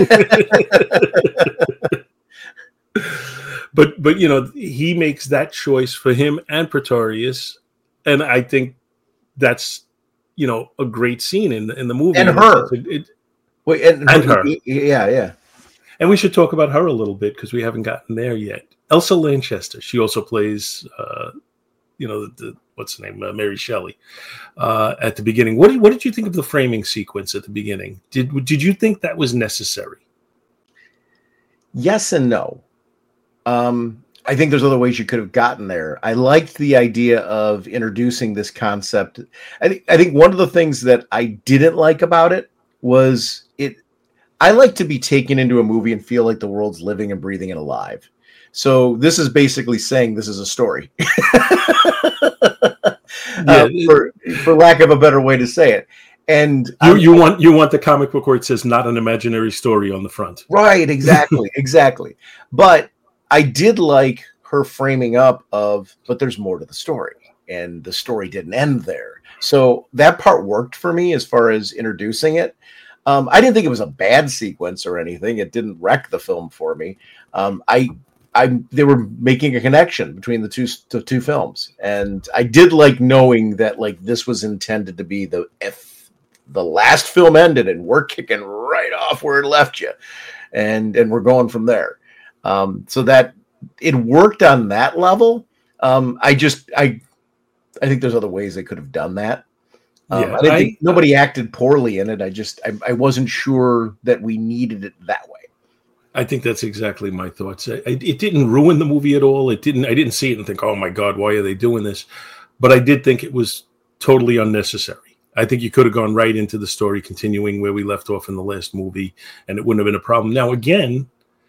but, but, you know, he makes that choice for him and Pretorius. And I think that's, you know, a great scene in the, in the movie. And her. It, it, Wait, and, and her. Yeah, yeah. And we should talk about her a little bit because we haven't gotten there yet. Elsa Lanchester. She also plays, uh, you know, the, the what's the name? Uh, Mary Shelley uh, at the beginning. What did, what did you think of the framing sequence at the beginning? Did Did you think that was necessary? Yes and no. Um, I think there's other ways you could have gotten there. I liked the idea of introducing this concept. I think I think one of the things that I didn't like about it was it. I like to be taken into a movie and feel like the world's living and breathing and alive. So this is basically saying this is a story, uh, for for lack of a better way to say it. And you, you want you want the comic book where it says "not an imaginary story" on the front, right? Exactly, exactly. But I did like her framing up of, but there's more to the story, and the story didn't end there. So that part worked for me as far as introducing it. Um, I didn't think it was a bad sequence or anything. It didn't wreck the film for me. Um, I, I, they were making a connection between the two, the two films, and I did like knowing that like this was intended to be the if the last film ended and we're kicking right off where it left you, and and we're going from there. Um, so that it worked on that level. Um, I just I, I think there's other ways they could have done that. Um, yeah, I didn't I, think nobody acted poorly in it. I just I, I wasn't sure that we needed it that way. I think that's exactly my thoughts. I, I, it didn't ruin the movie at all. It didn't. I didn't see it and think, "Oh my God, why are they doing this?" But I did think it was totally unnecessary. I think you could have gone right into the story, continuing where we left off in the last movie, and it wouldn't have been a problem. Now, again,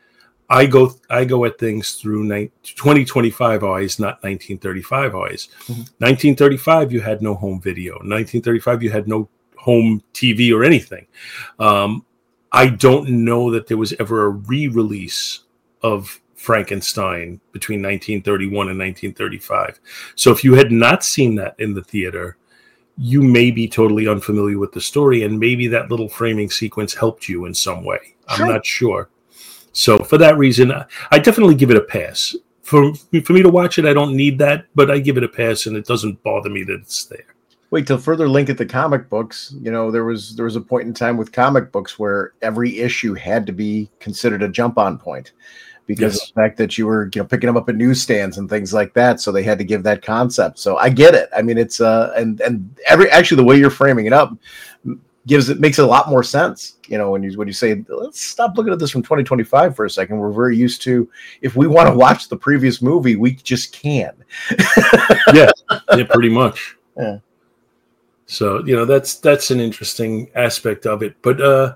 I go I go at things through twenty twenty-five eyes, not nineteen thirty-five eyes. Mm-hmm. nineteen thirty-five, you had no home video. nineteen thirty-five, you had no home T V or anything. Um, I don't know that there was ever a re-release of Frankenstein between nineteen thirty-one and nineteen thirty-five. So if you had not seen that in the theater, you may be totally unfamiliar with the story, and maybe that little framing sequence helped you in some way. Sure. I'm not sure. So for that reason, I definitely give it a pass. For for me to watch it, I don't need that, but I give it a pass, and it doesn't bother me that it's there. Wait, to further link it to comic books, you know, there was there was a point in time with comic books where every issue had to be considered a jump-on point because yes. of the fact that you were, you know, picking them up at newsstands and things like that. So they had to give that concept. So I get it. I mean, it's uh, and and every actually the way you're framing it up gives it makes it a lot more sense. You know, when you when you say, let's stop looking at this from twenty twenty-five for a second. We're very used to, if we want to watch the previous movie, we just can. yeah, yeah, pretty much. Yeah. So, you know, that's that's an interesting aspect of it. But uh,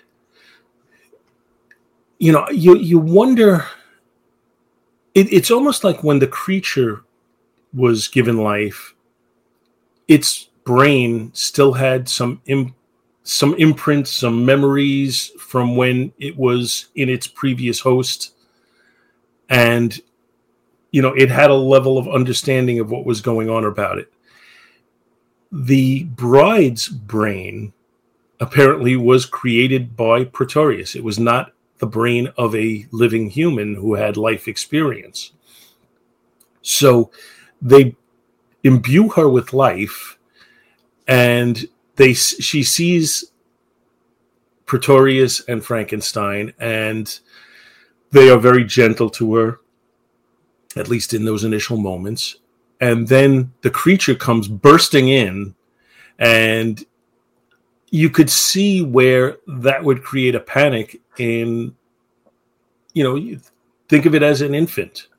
you know, you you wonder. It, it's almost like when the creature was given life, its brain still had some imp- some imprints, some memories from when it was in its previous host. And, you know, it had a level of understanding of what was going on about it. The bride's brain apparently was created by Pretorius. It was not the brain of a living human who had life experience. So they imbue her with life, and they she sees Pretorius and Frankenstein, and they are very gentle to her, at least in those initial moments. And then the creature comes bursting in, and you could see where that would create a panic in, you know, think of it as an infant.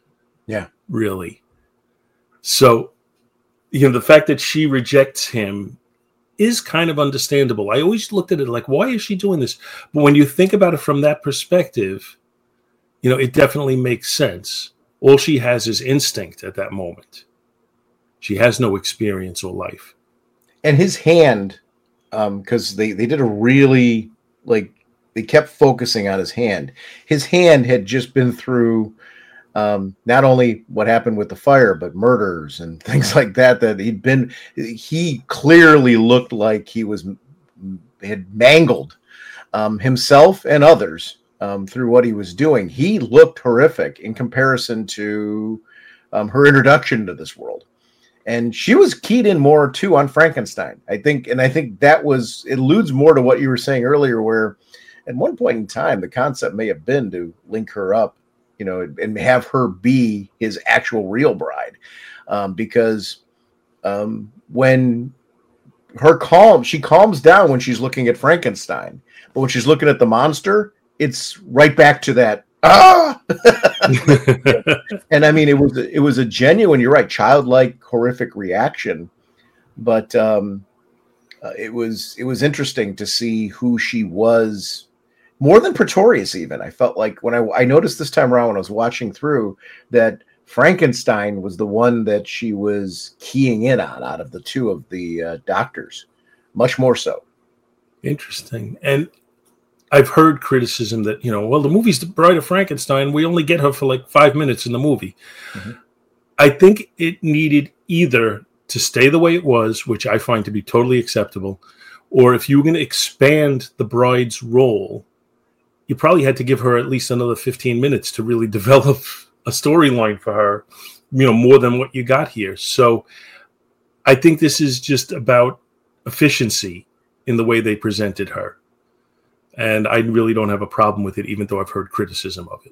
Yeah. Really. So, you know, the fact that she rejects him is kind of understandable. I always looked at it like, why is she doing this? But when you think about it from that perspective, you know, it definitely makes sense. All she has is instinct at that moment. She has no experience or life. And his hand, because um, they, they did a really, like, they kept focusing on his hand. His hand had just been through um, not only what happened with the fire, but murders and things like that, that he'd been, he clearly looked like he was, had mangled um, himself and others um, through what he was doing. He looked horrific in comparison to um, her introduction to this world. And she was keyed in more too on Frankenstein, I think. And I think that was, it alludes more to what you were saying earlier, where at one point in time, the concept may have been to link her up, you know, and have her be his actual real bride. Um, because um, when her calm, she calms down when she's looking at Frankenstein, but when she's looking at the monster, it's right back to that. Ah! And I mean, it was it was a genuine, you're right, childlike, horrific reaction, but um, uh, it was it was interesting to see who she was, more than Pretorius. Even I felt like when I I noticed this time around when I was watching through that Frankenstein was the one that she was keying in on out of the two of the uh, doctors, much more so. Interesting. And I've heard criticism that, you know, well, the movie's The Bride of Frankenstein. We only get her for like five minutes in the movie. Mm-hmm. I think it needed either to stay the way it was, which I find to be totally acceptable, or if you were going to expand the bride's role, you probably had to give her at least another fifteen minutes to really develop a storyline for her, you know, more than what you got here. So I think this is just about efficiency in the way they presented her. And I really don't have a problem with it, even though I've heard criticism of it.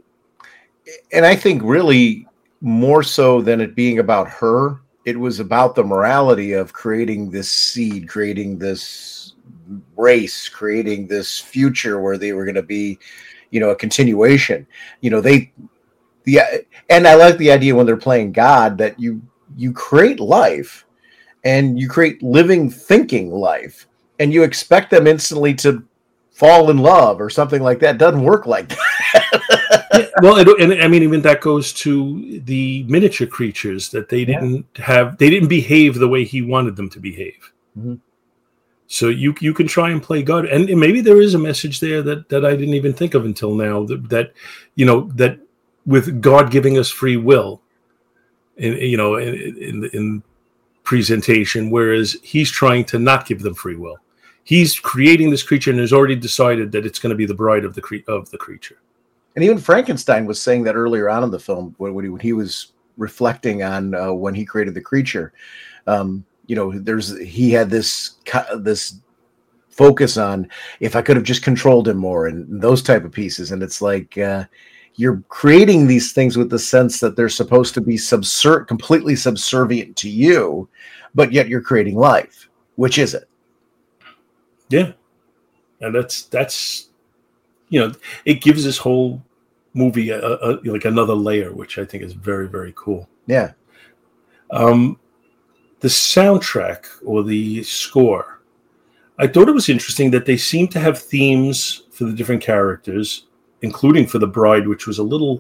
And I think really more so than it being about her, it was about the morality of creating this seed, creating this race, creating this future where they were going to be, you know, a continuation. You know, they, the, and I like the idea when they're playing God that you, you create life and you create living, thinking life, and you expect them instantly to fall in love or something like that. It doesn't work like that. Yeah, well, it, and I mean, even that goes to the miniature creatures that they didn't yeah. have. They didn't behave the way he wanted them to behave. Mm-hmm. So you you can try and play God, and maybe there is a message there that that I didn't even think of until now. That, that you know that with God giving us free will, in, you know, in, in in presentation, whereas he's trying to not give them free will. He's creating this creature and has already decided that it's going to be the bride of the cre- of the creature. And even Frankenstein was saying that earlier on in the film when, when, he, when he was reflecting on uh, when he created the creature. Um, you know, there's he had this this focus on if I could have just controlled him more and those type of pieces. And it's like uh, you're creating these things with the sense that they're supposed to be subser- completely subservient to you, but yet you're creating life. Which is it? Yeah, and that's that's you know it gives this whole movie a, a, like another layer, which I think is very very cool. Yeah. Um, the soundtrack or the score, I thought it was interesting that they seemed to have themes for the different characters, including for the bride, which was a little.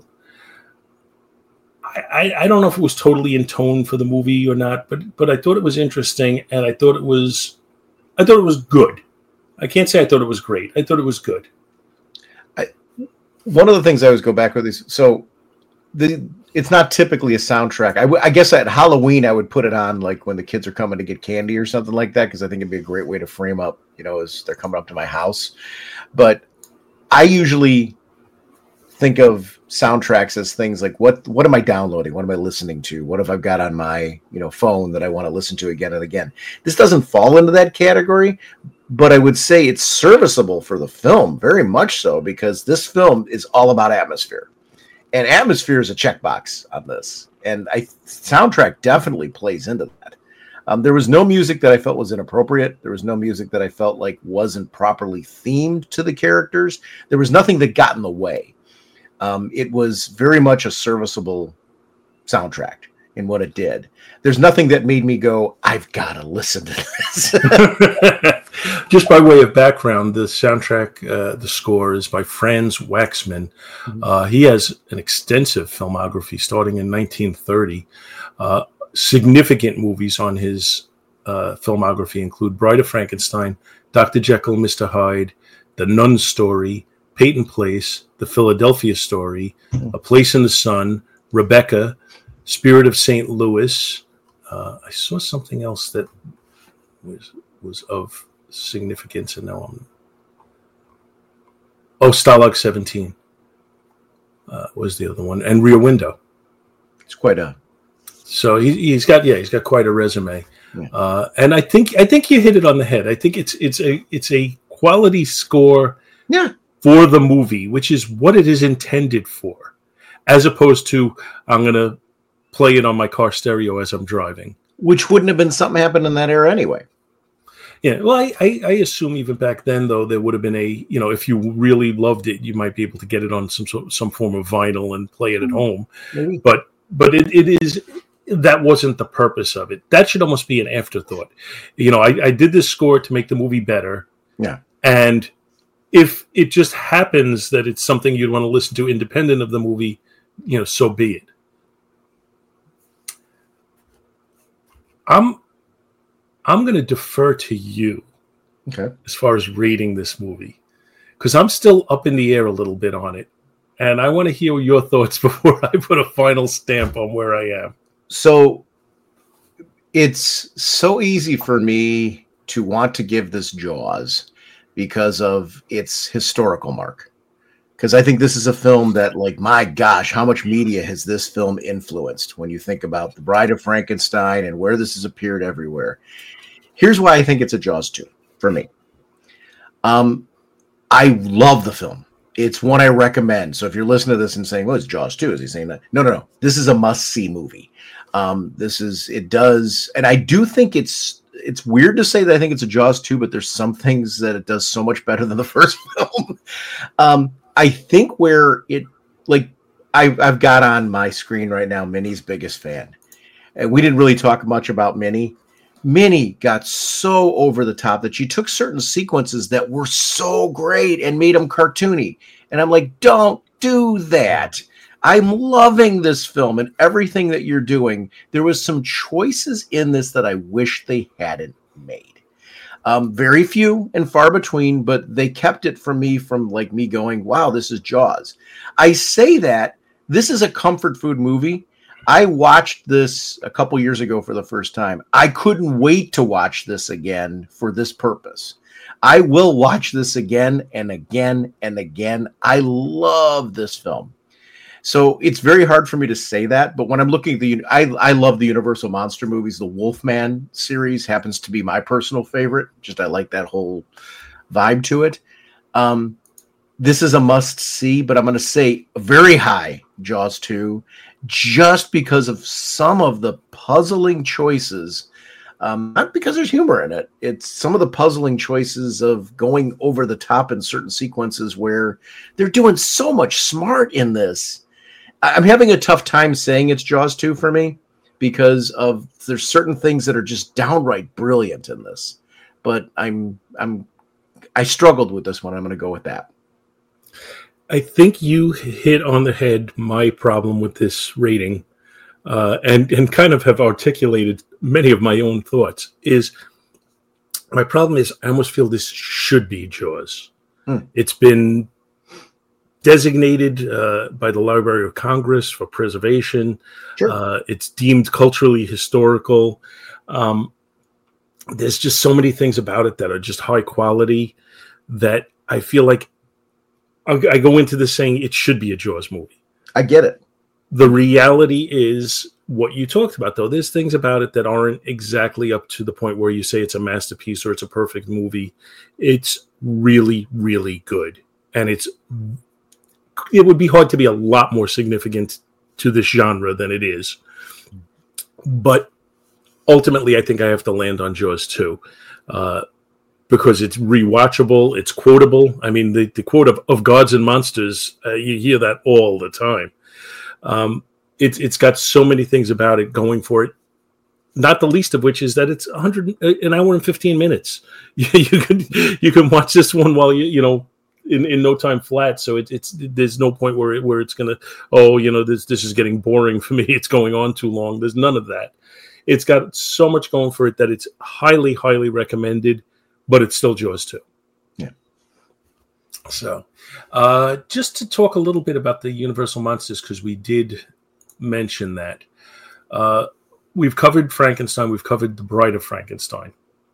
I, I, I don't know if it was totally in tone for the movie or not, but but I thought it was interesting, and I thought it was, I thought it was good. I can't say I thought it was great. I thought it was good. I, one of the things I always go back with is, so the it's not typically a soundtrack. I, w- I guess at Halloween I would put it on like when the kids are coming to get candy or something like that, because I think it'd be a great way to frame up, you know, as they're coming up to my house. But I usually think of soundtracks as things like what what am I downloading? What am I listening to? What have I got on my, you know, phone that I want to listen to again and again? This doesn't fall into that category. But I would say it's serviceable for the film, very much so, because this film is all about atmosphere. And atmosphere is a checkbox on this. And I soundtrack definitely plays into that. Um, there was no music that I felt was inappropriate. There was no music that I felt like wasn't properly themed to the characters. There was nothing that got in the way. Um, it was very much a serviceable soundtrack and what it did. There's nothing that made me go, I've got to listen to this. Just by way of background, the soundtrack, uh, the score is by Franz Waxman. Mm-hmm. Uh, he has an extensive filmography starting in nineteen thirty. Uh, significant movies on his uh, filmography include Bride of Frankenstein, Doctor Jekyll and Mister Hyde, The Nun Story, Peyton Place, The Philadelphia Story, mm-hmm. A Place in the Sun, Rebecca, Spirit of Saint Louis. Uh, I saw something else that was was of significance, and now I'm. Oh, Stalag seventeen uh, was the other one, and Rear Window. It's quite a. So he, he's got yeah, he's got quite a resume, yeah. uh, and I think I think you hit it on the head. I think it's it's a it's a quality score, yeah. for the movie, which is what it is intended for, as opposed to I'm going to play it on my car stereo as I'm driving. Which wouldn't have been something happened in that era anyway. Yeah, well, I, I, I assume even back then, though, there would have been a, you know, if you really loved it, you might be able to get it on some some form of vinyl and play it at home. Maybe. But but it, it is, that wasn't the purpose of it. That should almost be an afterthought. You know, I, I did this score to make the movie better. Yeah. And if it just happens that it's something you'd want to listen to independent of the movie, you know, so be it. I'm I'm going to defer to you, okay, as far as rating this movie, because I'm still up in the air a little bit on it, and I want to hear your thoughts before I put a final stamp on where I am. So it's so easy for me to want to give this Jaws because of its historical mark. Because I think this is a film that, like, my gosh, how much media has this film influenced when you think about The Bride of Frankenstein and where this has appeared everywhere. Here's why I think it's a Jaws two for me. Um, I love the film. It's one I recommend. So if you're listening to this and saying, well, it's Jaws two, is he saying that? No, no, no. This is a must-see movie. Um, this is, it does, and I do think it's, it's weird to say that I think it's a Jaws two, but there's some things that it does so much better than the first film. um, I think where it, like, I, I've got on my screen right now Minnie's biggest fan. And we didn't really talk much about Minnie. Minnie got so over the top that she took certain sequences that were so great and made them cartoony. And I'm like, don't do that. I'm loving this film and everything that you're doing. There was some choices in this that I wish they hadn't made. Um, very few and far between, but they kept it from me from like me going, wow, this is Jaws. I say that this is a comfort food movie. I watched this a couple years ago for the first time. I couldn't wait to watch this again for this purpose. I will watch this again and again and again. I love this film. So it's very hard for me to say that, but when I'm looking at the, I, I love the Universal Monster movies. The Wolfman series happens to be my personal favorite. Just I like that whole vibe to it. Um, this is a must see, but I'm going to say very high Jaws two, just because of some of the puzzling choices. Um, not because there's humor in it. It's some of the puzzling choices of going over the top in certain sequences where they're doing so much smart in this. I'm having a tough time saying it's Jaws two for me because of there's certain things that are just downright brilliant in this. But I'm I'm I struggled with this one. I'm going to go with that. I think you hit on the head my problem with this rating, uh, and and kind of have articulated many of my own thoughts. Is my problem is I almost feel this should be Jaws. Hmm. It's been designated uh, by the Library of Congress for preservation. Sure. Uh, it's deemed culturally historical. Um, there's just so many things about it that are just high quality that I feel like I, I go into this saying it should be a Jaws movie. I get it. The reality is what you talked about, though. There's things about it that aren't exactly up to the point where you say it's a masterpiece or it's a perfect movie. It's really, really good. And it's it would be hard to be a lot more significant to this genre than it is. But ultimately, I think I have to land on Jaws two. Uh, because it's rewatchable, it's quotable. I mean, the, the quote of, of gods and monsters, uh, you hear that all the time. Um, it's it's got so many things about it going for it. Not the least of which is that it's one hundred an hour and fifteen minutes. You, you can you can watch this one while you you know in, in no time flat. So it, it's there's no point where it, where it's gonna oh you know this this is getting boring for me. It's going on too long. There's none of that. It's got so much going for it that it's highly highly recommended. But it's still Jaws two. Yeah. So, uh, just to talk a little bit about the Universal Monsters, because we did mention that. Uh, we've covered Frankenstein. We've covered The Bride of Frankenstein.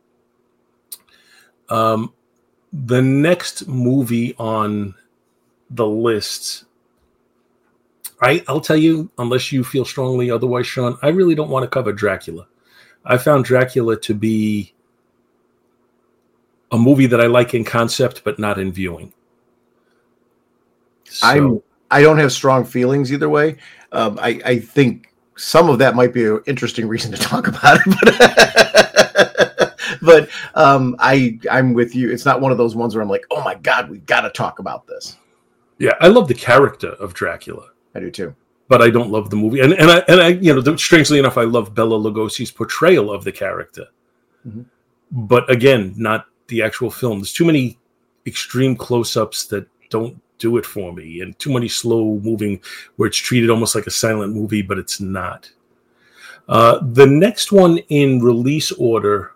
Um, the next movie on the list, I, I'll tell you, unless you feel strongly otherwise, Sean, I really don't want to cover Dracula. I found Dracula to be a movie that I like in concept, but not in viewing. So, I'm. I don't have strong feelings either way. Um, I, I think some of that might be an interesting reason to talk about it, but, but um, I I'm with you. It's not one of those ones where I'm like, oh my god, we've got to talk about this. Yeah, I love the character of Dracula. I do too, but I don't love the movie. And and I and I you know, strangely enough, I love Bela Lugosi's portrayal of the character. Mm-hmm. But again, not the actual film. There's too many extreme close-ups that don't do it for me, and too many slow moving where it's treated almost like a silent movie, but it's not. Uh, the next one in release order,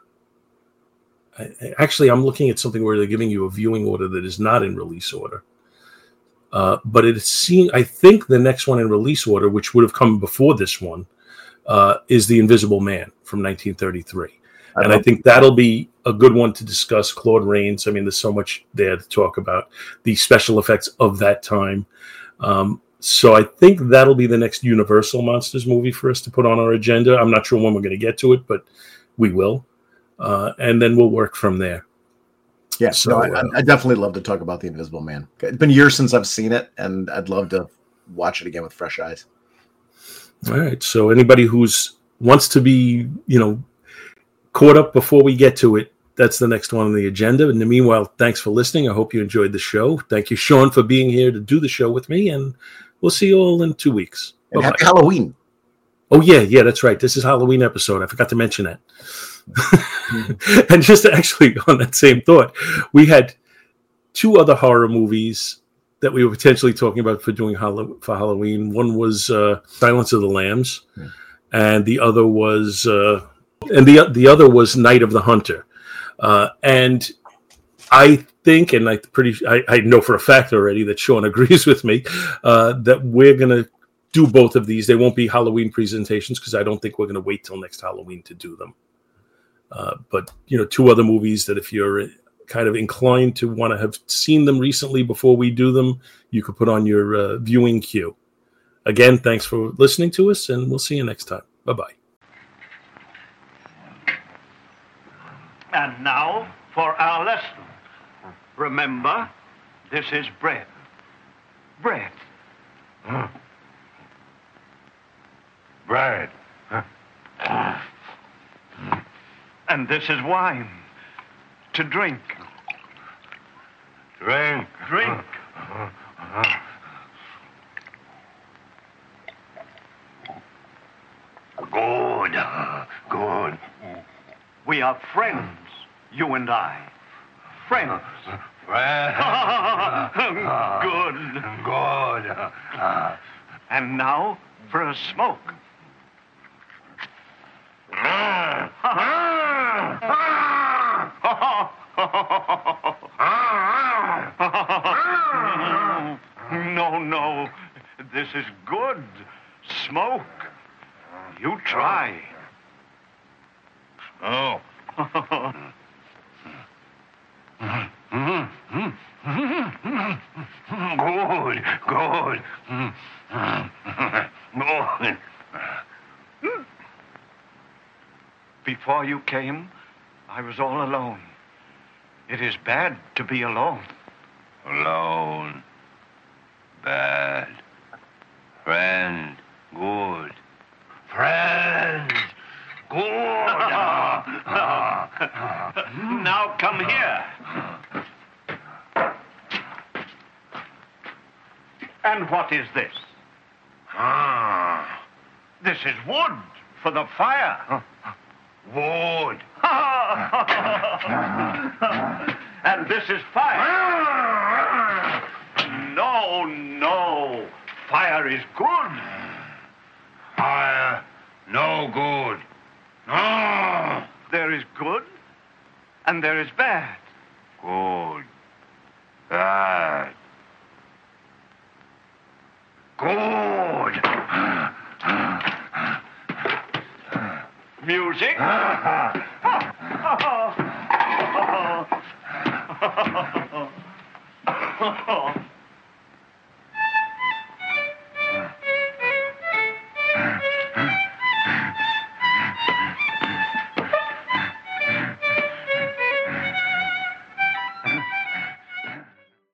I, actually, I'm looking at something where they're giving you a viewing order that is not in release order. Uh, but it's seen, I think the next one in release order, which would have come before this one, uh, is The Invisible Man from nineteen thirty-three. And I think that'll be a good one to discuss. Claude Rains. I mean, there's so much there to talk about. The special effects of that time. Um, so I think that'll be the next Universal Monsters movie for us to put on our agenda. I'm not sure when we're going to get to it, but we will. Uh, and then we'll work from there. Yeah, so no, I, uh, I definitely love to talk about The Invisible Man. It's been years since I've seen it, and I'd love to watch it again with fresh eyes. All right. So anybody who's wants to be, you know, caught up before we get to it, that's the next one on the agenda. In the meanwhile, thanks for listening. I hope you enjoyed the show. Thank you, Sean, for being here to do the show with me, and we'll see you all in two weeks. And happy Halloween. Oh, yeah, yeah, that's right. This is Halloween episode. I forgot to mention that. And just actually on that same thought, we had two other horror movies that we were potentially talking about for doing Hall- for Halloween. One was uh, Silence of the Lambs, yeah. and the other was... Uh, And the the other was Night of the Hunter, uh, and I think, and I pretty I, I know for a fact already that Sean agrees with me uh, that we're gonna do both of these. They won't be Halloween presentations because I don't think we're gonna wait till next Halloween to do them. Uh, but you know, two other movies that if you're kind of inclined to want to have seen them recently before we do them, you could put on your uh, viewing queue. Again, thanks for listening to us, and we'll see you next time. Bye bye. And now for our lesson. Remember, this is bread. Bread. Mm. Bread. Huh. And this is wine. To drink. Drink. Drink. Uh, uh, uh. Good. Good. We are friends, you and I. Friends. Friends. Good. Good. And now for a smoke. No, no. This is good. Smoke. You try. Oh. Good, good. Good. Before you came, I was all alone. It is bad to be alone. Alone. Bad. Friend. Good. Friends. Good. Now come here. And what is this? Ah. This is wood for the fire. Wood. And this is fire. No, no. Fire is good. Fire. No good. No. There is good and there is bad. Good. Bad. Good. Music.